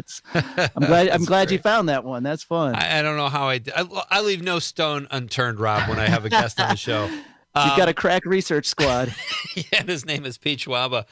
I'm glad you found that one. That's fun. I don't know how I leave no stone unturned, Rob, when I have a guest on the show. You've got a crack research squad. Yeah, and his name is Pete Schwaba.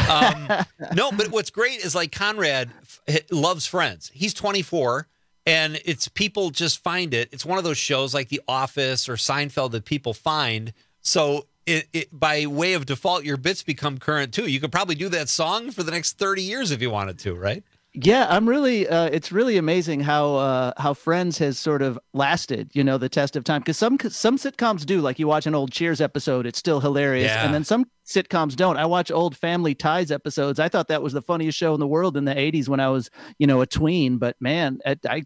No, but what's great is like Conrad loves Friends. He's 24, and it's people just find it. It's one of those shows like The Office or Seinfeld that people find. So it by way of default, your bits become current too. You could probably do that song for the next 30 years if you wanted to, right? Yeah, I'm really. It's really amazing how Friends has sort of lasted, the test of time. Because some sitcoms do, like you watch an old Cheers episode, it's still hilarious, and then some sitcoms don't. I watch old Family Ties episodes. I thought that was the funniest show in the world in the '80s when I was, a tween. But man,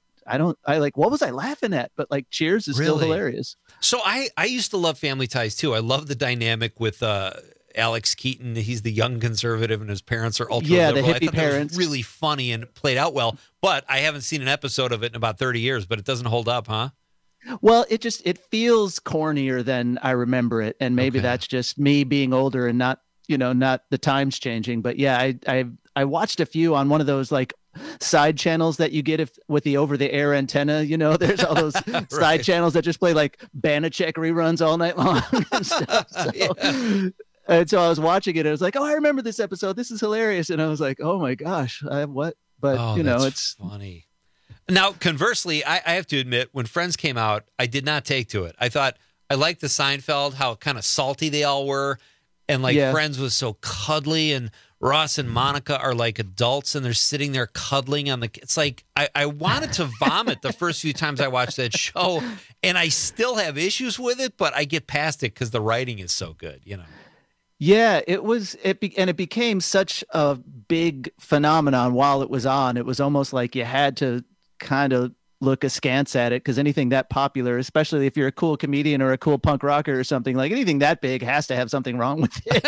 what was I laughing at? But like Cheers is still hilarious. So I used to love Family Ties too. I love the dynamic with Alex Keaton. He's the young conservative and his parents are ultra liberal. The hippie I thought parents. That was really funny and played out well, but I haven't seen an episode of it in about 30 years, but it doesn't hold up, huh? Well, it feels cornier than I remember it. And maybe that's just me being older and not the times changing. But yeah, I watched a few on one of those like side channels that you get with the over-the-air antenna. There's all those Right. side channels that just play like Banachek reruns all night long and stuff. So, and so I was watching it. And I was like, oh, I remember this episode. This is hilarious. And I was like, oh my gosh, what? But it's funny. Now, conversely, I have to admit, when Friends came out, I did not take to it. I thought I liked the Seinfeld, how kind of salty they all were. And like Friends was so cuddly, and Ross and Monica are like adults and they're sitting there cuddling on it's like I wanted to vomit the first few times I watched that show, and I still have issues with it, but I get past it because the writing is so good, Yeah, it became such a big phenomenon while it was on. It was almost like you had to kind of look askance at it, because anything that popular, especially if you're a cool comedian or a cool punk rocker or something, like anything that big has to have something wrong with it.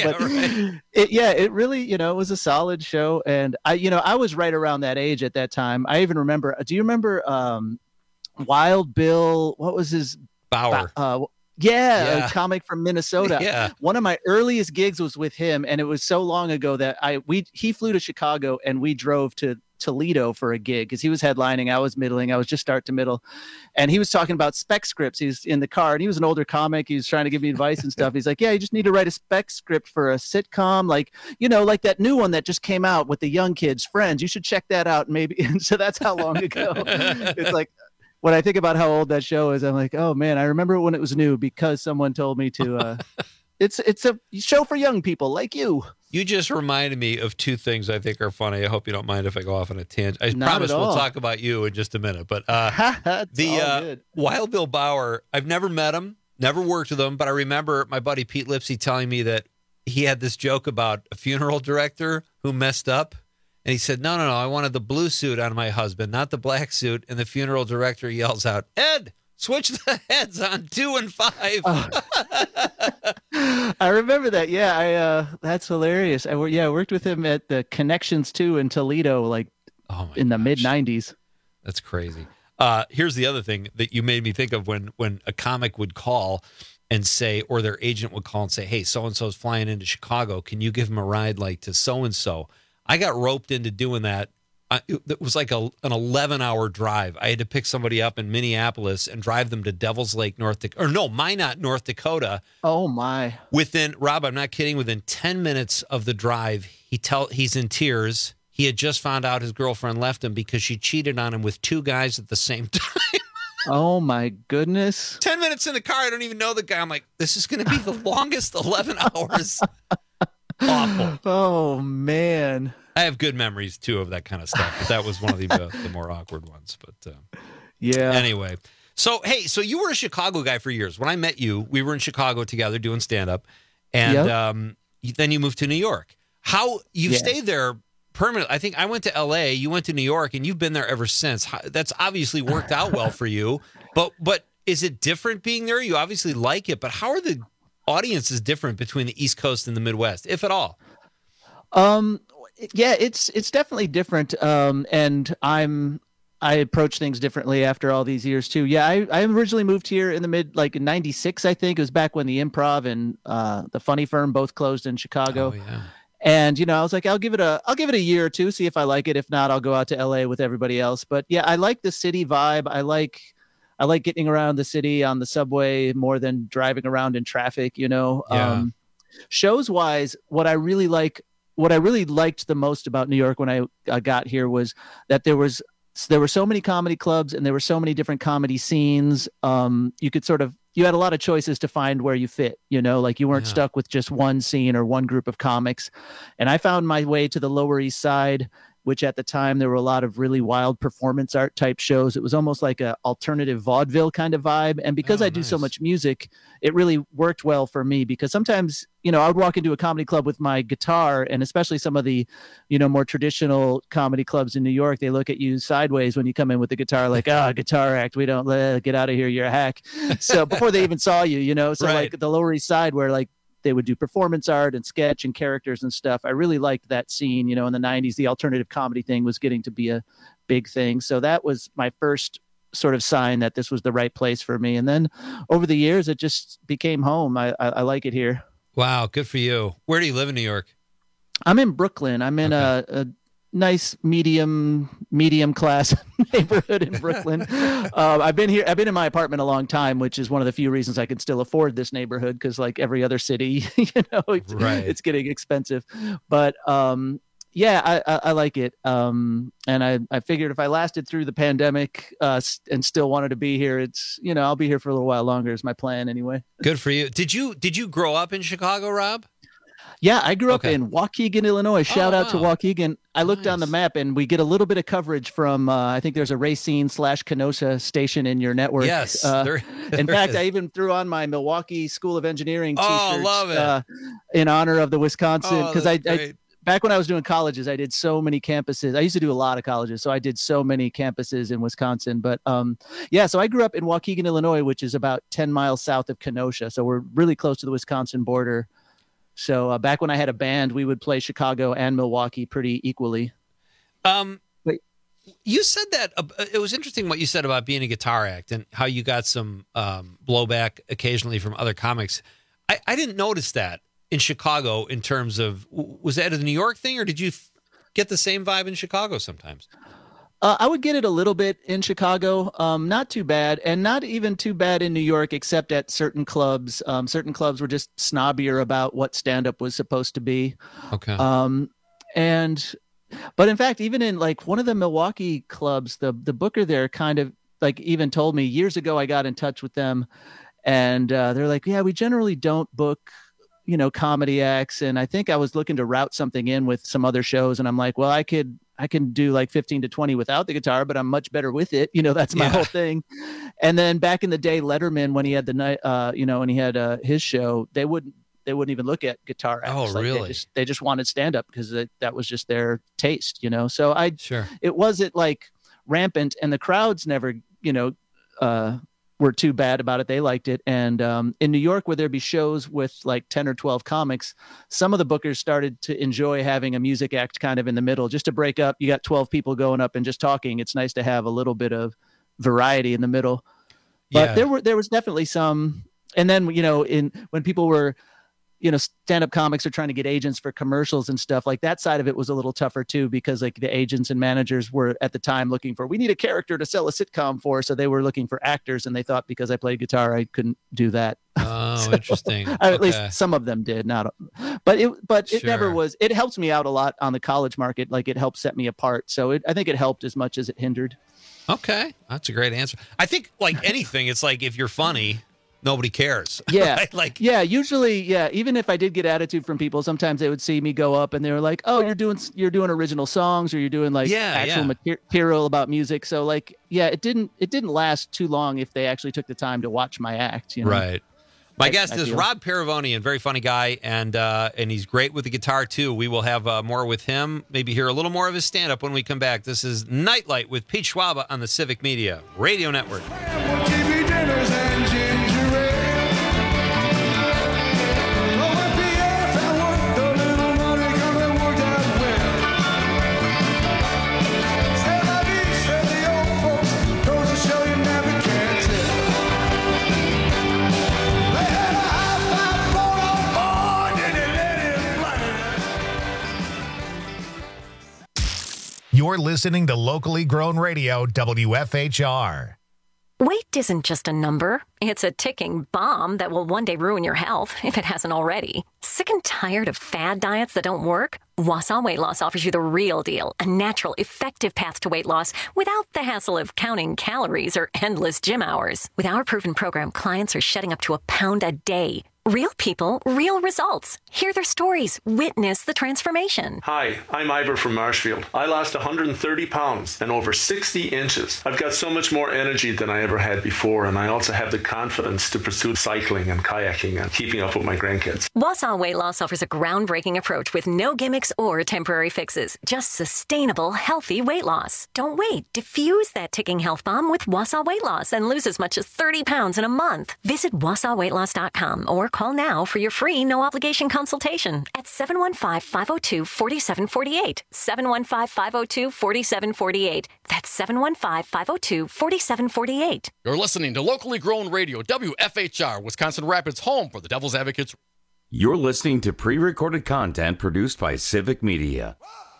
It really, it was a solid show. And I was right around that age at that time. I even remember, do you remember Wild Bill? What was his Bauer? A comic from Minnesota. Yeah. One of my earliest gigs was with him, and it was so long ago that he flew to Chicago and we drove to Toledo for a gig because he was headlining. I was middling. I was just start to middle, and he was talking about spec scripts. He was in the car, and he was an older comic. He was trying to give me advice and stuff. He's like, "Yeah, you just need to write a spec script for a sitcom, like like that new one that just came out with the young kids, Friends. You should check that out, maybe." And so that's how long ago. It's like, when I think about how old that show is, I'm like, oh man, I remember when it was new because someone told me to. It's a show for young people like you. You just reminded me of two things I think are funny. I hope you don't mind if I go off on a tangent. I Not promise at we'll all. talk about you in just a minute. But That's all good. Wild Bill Bauer, I've never met him, never worked with him, but I remember my buddy Pete Lipsy telling me that he had this joke about a funeral director who messed up. And he said, no, I wanted the blue suit on my husband, not the black suit. And the funeral director yells out, Ed, switch the heads on 2 and 5. I remember that. Yeah, that's hilarious. I worked with him at the Connections 2 in Toledo, like in the mid-90s. That's crazy. Here's the other thing that you made me think of when a comic would call and say, or their agent would call and say, hey, so-and-so's flying into Chicago. Can you give him a ride like to so-and-so? I got roped into doing that. It was like an 11-hour drive. I had to pick somebody up in Minneapolis and drive them to Devil's Lake, Minot, North Dakota. Oh my! Rob, I'm not kidding. Within 10 minutes of the drive, he's in tears. He had just found out his girlfriend left him because she cheated on him with 2 guys at the same time. Oh my goodness! 10 minutes in the car, I don't even know the guy. I'm like, this is going to be the longest 11 hours. Awful. Oh man. I have good memories too of that kind of stuff, but that was one of the more awkward ones. But anyway, so you were a Chicago guy for years. When I met you, we were in Chicago together doing stand up, and then you moved to New York. How you've stayed there permanently? I think I went to L.A., you went to New York, and you've been there ever since. That's obviously worked out well for you. But is it different being there? You obviously like it, but how are the audiences different between the East Coast and the Midwest, if at all? Yeah, it's definitely different. And I approach things differently after all these years too. Yeah, I originally moved here in in '96, I think. It was back when the Improv and the Funny Firm both closed in Chicago. Oh, yeah. And I was like, I'll give it a year or two, see if I like it. If not, I'll go out to LA with everybody else. But yeah, I like the city vibe. I like getting around the city on the subway more than driving around in traffic. Yeah. Shows wise, what I really liked the most about New York when I got here was that there were so many comedy clubs and there were so many different comedy scenes. You had a lot of choices to find where you fit, like you weren't stuck with just one scene or one group of comics. And I found my way to the Lower East Side, which at the time there were a lot of really wild performance art type shows. It was almost like a alternative vaudeville kind of vibe. And because I do so much music, it really worked well for me, because sometimes, I would walk into a comedy club with my guitar, and especially some of the, more traditional comedy clubs in New York, they look at you sideways when you come in with the guitar, like, guitar act, we don't get out of here, you're a hack. So before they even saw you, so Right. like the Lower East Side, where like they would do performance art and sketch and characters and stuff. I really liked that scene. In the 90s, the alternative comedy thing was getting to be a big thing. So that was my first sort of sign that this was the right place for me. And then over the years, it just became home. I like it here. Wow, good for you. Where do you live in New York? I'm in Brooklyn. I'm in a nice medium class neighborhood in Brooklyn. I've been in my apartment a long time, which is one of the few reasons I can still afford this neighborhood, because like every other city, it's getting expensive. But yeah, I like it. And I figured if I lasted through the pandemic and still wanted to be here, it's I'll be here for a little while longer is my plan anyway. Good for you. Did you grow up in Chicago, Rob? Yeah, I grew up in Waukegan, Illinois. Shout out to Waukegan. I looked on the map, and we get a little bit of coverage from, I think there's a Racine/Kenosha station in your network. Yes. In fact, I even threw on my Milwaukee School of Engineering t-shirt love it. In honor of the Wisconsin. Because I back when I was doing colleges, I did so many campuses. I used to do a lot of colleges, so I did so many campuses in Wisconsin. But so I grew up in Waukegan, Illinois, which is about 10 miles south of Kenosha. So we're really close to the Wisconsin border. So back when I had a band, we would play Chicago and Milwaukee pretty equally. You said that it was interesting what you said about being a guitar act and how you got some blowback occasionally from other comics. I didn't notice that in Chicago in terms of, was that a New York thing, or did you get the same vibe in Chicago sometimes? I would get it a little bit in Chicago, not too bad, and not even too bad in New York, except at certain clubs. Certain clubs were just snobbier about what stand-up was supposed to be. Okay. But in fact, even in like one of the Milwaukee clubs, the booker there kind of like even told me years ago, I got in touch with them, and they're like, yeah, we generally don't book comedy acts. And I think I was looking to route something in with some other shows, and I'm like, well, I can do like 15 to 20 without the guitar, but I'm much better with it. That's my whole thing. And then back in the day, Letterman, when he had the night, when he had his show, they wouldn't even look at guitar acts. Oh, really? They just wanted stand up because that was just their taste, So Sure. It wasn't like rampant, and the crowds never, were too bad about it. They liked it. And in New York, where there'd be shows with like 10 or 12 comics, some of the bookers started to enjoy having a music act kind of in the middle, just to break up. You got 12 people going up and just talking. It's nice to have a little bit of variety in the middle. But there was definitely some. And then, when people were, stand-up comics are trying to get agents for commercials and stuff, like that side of it was a little tougher too, because like the agents and managers were at the time looking for, we need a character to sell a sitcom for. So they were looking for actors, and they thought because I played guitar, I couldn't do that. Oh, interesting. At least some of them did, but it never was. It helped me out a lot on the college market. Like it helped set me apart. So I think it helped as much as it hindered. Okay. That's a great answer. I think like anything, it's like, if you're funny, nobody cares. Yeah. Right? Usually, even if I did get attitude from people, sometimes they would see me go up and they were like, oh, you're doing original songs, or you're doing like actual material about music. So like, it didn't last too long if they actually took the time to watch my act. Right. My guest is Rob Paravonian, very funny guy, and he's great with the guitar too. We will have more with him, maybe hear a little more of his stand-up when we come back. This is Nightlight with Pete Schwaba on the Civic Media Radio Network. TV dinners You're listening to locally grown radio WFHR. Weight isn't just a number. It's a ticking bomb that will one day ruin your health, if it hasn't already. Sick and tired of fad diets that don't work? Wausau Weight Loss offers you the real deal, a natural, effective path to weight loss without the hassle of counting calories or endless gym hours. With our proven program, clients are shedding up to 1 pound a day. Real people, real results. Hear their stories. Witness the transformation. Hi, I'm Ivor from Marshfield. I lost 130 pounds and over 60 inches. I've got so much more energy than I ever had before, and I also have the confidence to pursue cycling and kayaking and keeping up with my grandkids. Wausau Weight Loss offers a groundbreaking approach with no gimmicks or temporary fixes. Just sustainable, healthy weight loss. Don't wait. Diffuse that ticking health bomb with Wausau Weight Loss and lose as much as 30 pounds in a month. Visit WausauWeightLoss.com or call now for your free no-obligation consultation at 715-502-4748. 715-502-4748. That's 715-502-4748. You're listening to locally grown radio, WFHR, Wisconsin Rapids, home for the Devil's Advocates. You're listening to pre-recorded content produced by Civic Media.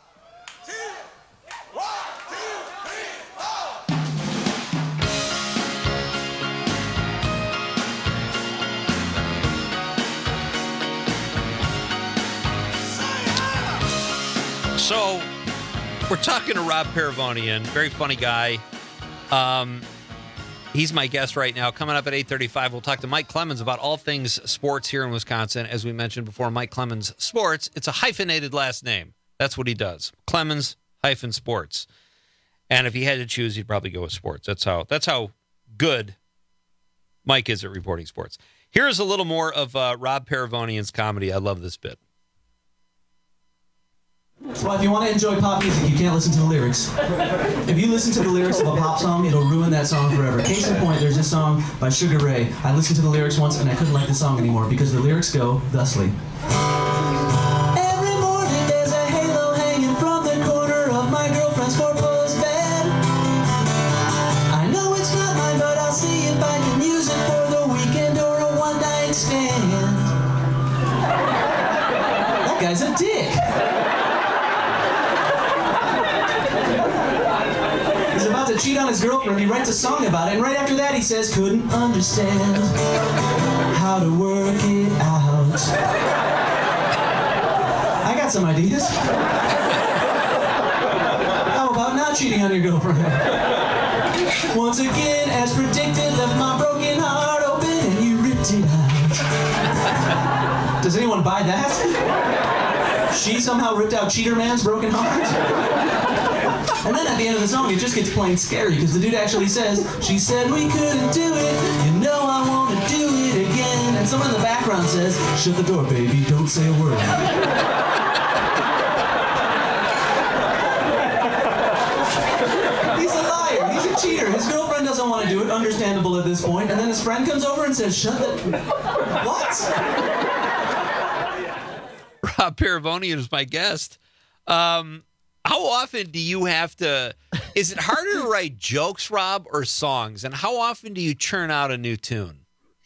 So, we're talking to Rob Paravonian, very funny guy. He's my guest right now. Coming up at 8:35, we'll talk to Mike Clemens about all things sports here in Wisconsin. As we mentioned before, Mike Clemens Sports. It's a hyphenated last name. That's what he does. Clemens-Sports. And if he had to choose, he'd probably go with sports. That's how good Mike is at reporting sports. Here's a little more of Rob Paravonian's comedy. I love this bit. Well, if you want to enjoy pop music, you can't listen to the lyrics. If you listen to the lyrics of a pop song, it'll ruin that song forever. Case in point, there's this song by Sugar Ray. I listened to the lyrics once and I couldn't like the song anymore because the lyrics go thusly. Every morning there's a halo hanging from the corner of my girlfriend's four-post bed. I know it's not mine, but I'll see if I can use it for the weekend or a one-night stand. That guy's a dick. He's about to cheat on his girlfriend. He writes a song about it, and right after that he says, couldn't understand how to work it out. I got some ideas. How about not cheating on your girlfriend? Once again, as predicted, left my broken heart open and you ripped it out. Does anyone buy that? She somehow ripped out Cheater Man's broken heart? And then at the end of the song, it just gets plain scary because the dude actually says, she said we couldn't do it, you know I want to do it again. And someone in the background says, shut the door, baby, don't say a word. He's a liar, he's a cheater. His girlfriend doesn't want to do it, understandable at this point. And then his friend comes over and says, shut the... What? Rob Paravonian is my guest. How often do you have to... Is it harder to write jokes, Rob, or songs? And how often do you churn out a new tune?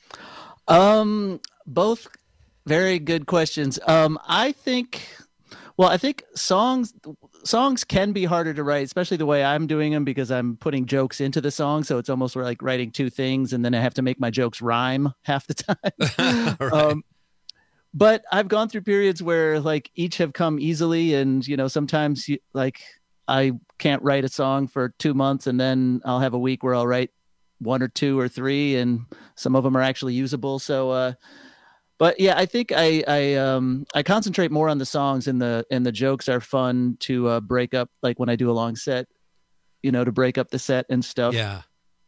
Both very good questions. I think songs can be harder to write, especially the way I'm doing them because I'm putting jokes into the song. So it's almost like writing two things and then I have to make my jokes rhyme half the time. Right. But I've gone through periods where like each have come easily. And, you know, sometimes like I can't write a song for 2 months and then I'll have a week where I'll write 1 or 2 or 3 and some of them are actually usable. So, but yeah, I think I concentrate more on the songs and the jokes are fun to break up. Like when I do a long set, you know, to break up the set and stuff. Yeah.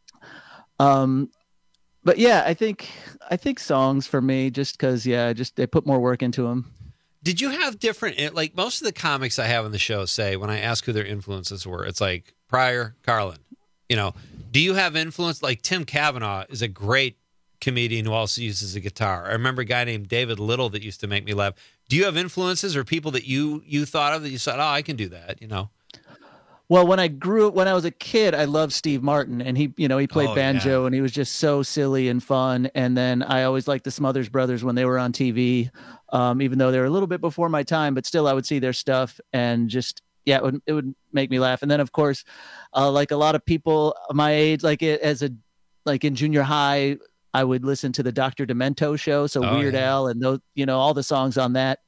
But yeah, I think songs for me, just because, they put more work into them. Did you have different, like most of the comics I have on the show say, when I ask who their influences were, it's like Pryor, Carlin, you know, do you have influence? Like Tim Cavanaugh is a great comedian who also uses a guitar. I remember a guy named David Little that used to make me laugh. Do you have influences or people that you thought of that you said, oh, I can do that, you know? Well, when I was a kid, I loved Steve Martin, and he played banjo, and he was just so silly and fun. And then I always liked the Smothers Brothers when they were on TV, even though they were a little bit before my time, but still I would see their stuff and just, yeah, it would make me laugh. And then of course, like a lot of people my age, like in junior high, I would listen to the Dr. Demento show. So Weird Al and those, all the songs on that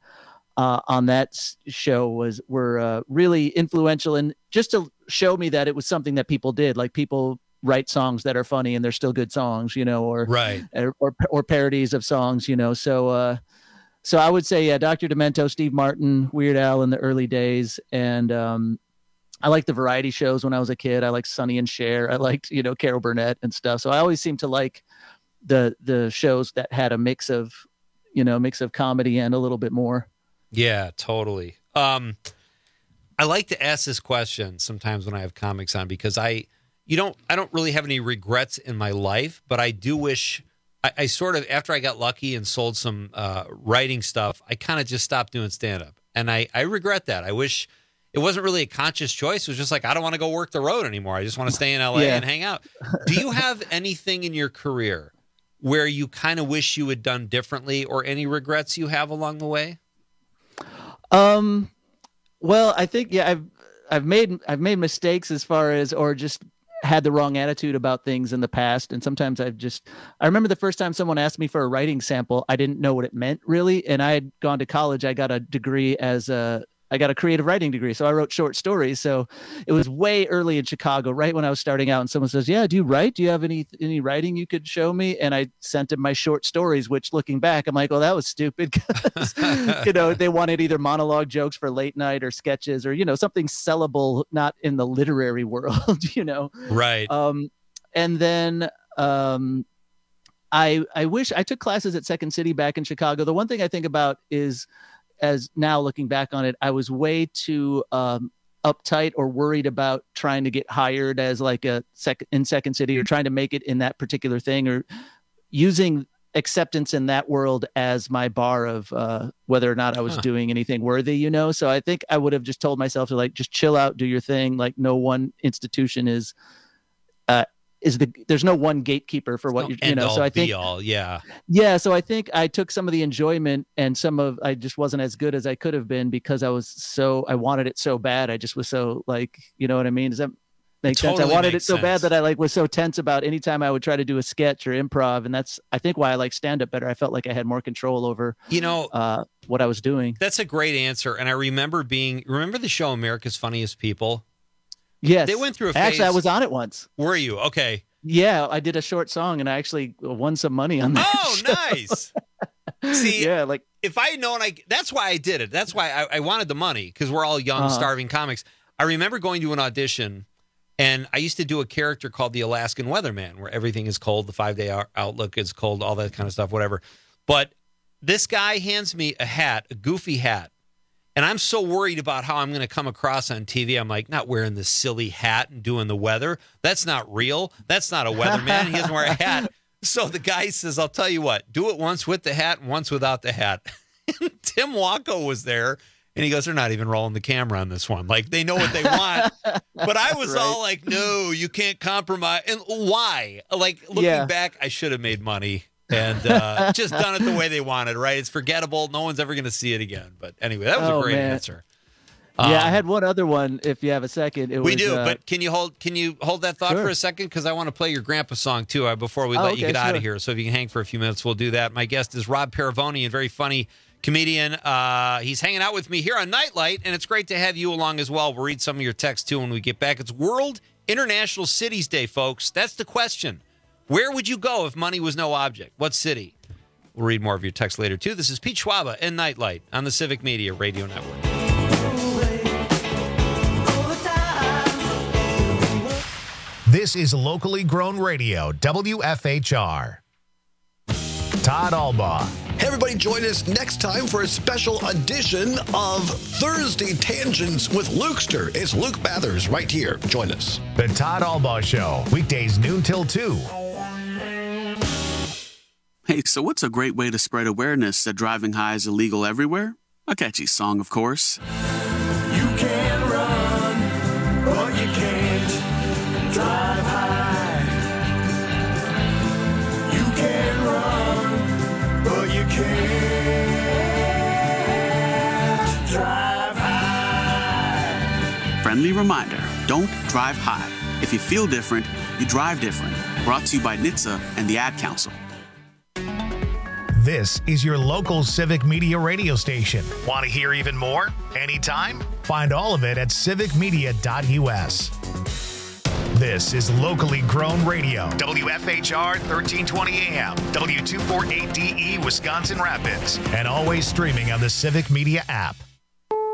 show were really influential, and just to show me that it was something that people did. Like people write songs that are funny and they're still good songs, or parodies of songs, So I would say, Dr. Demento, Steve Martin, Weird Al in the early days. And I liked the variety shows when I was a kid. I liked Sonny and Cher. I liked, Carol Burnett and stuff. So I always seemed to like the shows that had a mix of comedy and a little bit more. Yeah, totally. I like to ask this question sometimes when I have comics on, because I don't really have any regrets in my life, but I do wish I sort of, after I got lucky and sold some writing stuff, I kind of just stopped doing stand-up. And I regret that. I wish it wasn't really a conscious choice. It was just like, I don't want to go work the road anymore. I just want to stay in LA and hang out. Do you have anything in your career where you kind of wish you had done differently, or any regrets you have along the way? Well, I think, I've made mistakes as far as, or just had the wrong attitude about things in the past. And sometimes I remember the first time someone asked me for a writing sample, I didn't know what it meant really. And I had gone to college. I got a degree I got a creative writing degree. So I wrote short stories. So it was way early in Chicago, right when I was starting out. And someone says, yeah, do you write? Do you have any writing you could show me? And I sent him my short stories, which looking back, I'm like, well, that was stupid. Because, they wanted either monologue jokes for late night or sketches or, something sellable, not in the literary world, Right. And then I wish I took classes at Second City back in Chicago. The one thing I think about is, as now looking back on it, I was way too uptight or worried about trying to get hired as like in Second City, or trying to make it in that particular thing, or using acceptance in that world as my bar of whether or not I was doing anything worthy, So I think I would have just told myself to like, just chill out, do your thing. Like no one institution is there's no one gatekeeper for what so I think so I think I took some of the enjoyment, and I just wasn't as good as I could have been, because I wanted it so bad. I just was so like, you know what I mean? Does that make sense? I wanted it so bad that I was so tense about any time I would try to do a sketch or improv. And that's, I think, why I like stand-up better. I felt like I had more control over what I was doing. That's a great answer. And I remember the show America's Funniest People? Yes. They went through a phase. Actually, I was on it once. Were you? Okay. Yeah, I did a short song, and I actually won some money on that. Oh, show. Nice. See, if I had known, that's why I did it. That's why I wanted the money, because we're all young, starving comics. I remember going to an audition, and I used to do a character called the Alaskan Weatherman, where everything is cold, the 5-day outlook is cold, all that kind of stuff, whatever. But this guy hands me a hat, a goofy hat. And I'm so worried about how I'm going to come across on TV. I'm like, not wearing this silly hat and doing the weather. That's not real. That's not a weatherman. He doesn't wear a hat. So the guy says, I'll tell you what, do it once with the hat and once without the hat. And Tim Wacko was there. And he goes, they're not even rolling the camera on this one. Like, they know what they want. But I was all like, no, you can't compromise. And why? Like, looking back, I should have made money. And just done it the way they wanted, right? It's forgettable. No one's ever going to see it again. But anyway, that was a great answer. Yeah, I had one other one. If you have a second, but can you hold that thought for a second? Because I want to play your grandpa song too before we let you get out of here. So if you can hang for a few minutes, we'll do that. My guest is Rob Paravoni, a very funny comedian. He's hanging out with me here on Nightlight, and it's great to have you along as well. We'll read some of your texts too when we get back. It's World International Cities Day, folks. That's the question. Where would you go if money was no object? What city? We'll read more of your text later, too. This is Pete Schwaba and Nightlight on the Civic Media Radio Network. This is locally grown radio, WFHR. Todd Albaugh. Hey, everybody, join us next time for a special edition of Thursday Tangents with Lukester. It's Luke Bathers right here. Join us. The Todd Albaugh Show, weekdays noon till 2. Hey, so what's a great way to spread awareness that driving high is illegal everywhere? A catchy song, of course. You can run, but you can't drive high. You can run, but you can't drive high. reminder, don't drive high. If you feel different, you drive different. Brought to you by NHTSA and the Ad Council. This is your local Civic Media radio station. Want to hear even more? Anytime? Find all of it at civicmedia.us. This is locally grown radio. WFHR 1320 AM, W248DE Wisconsin Rapids, and always streaming on the Civic Media app.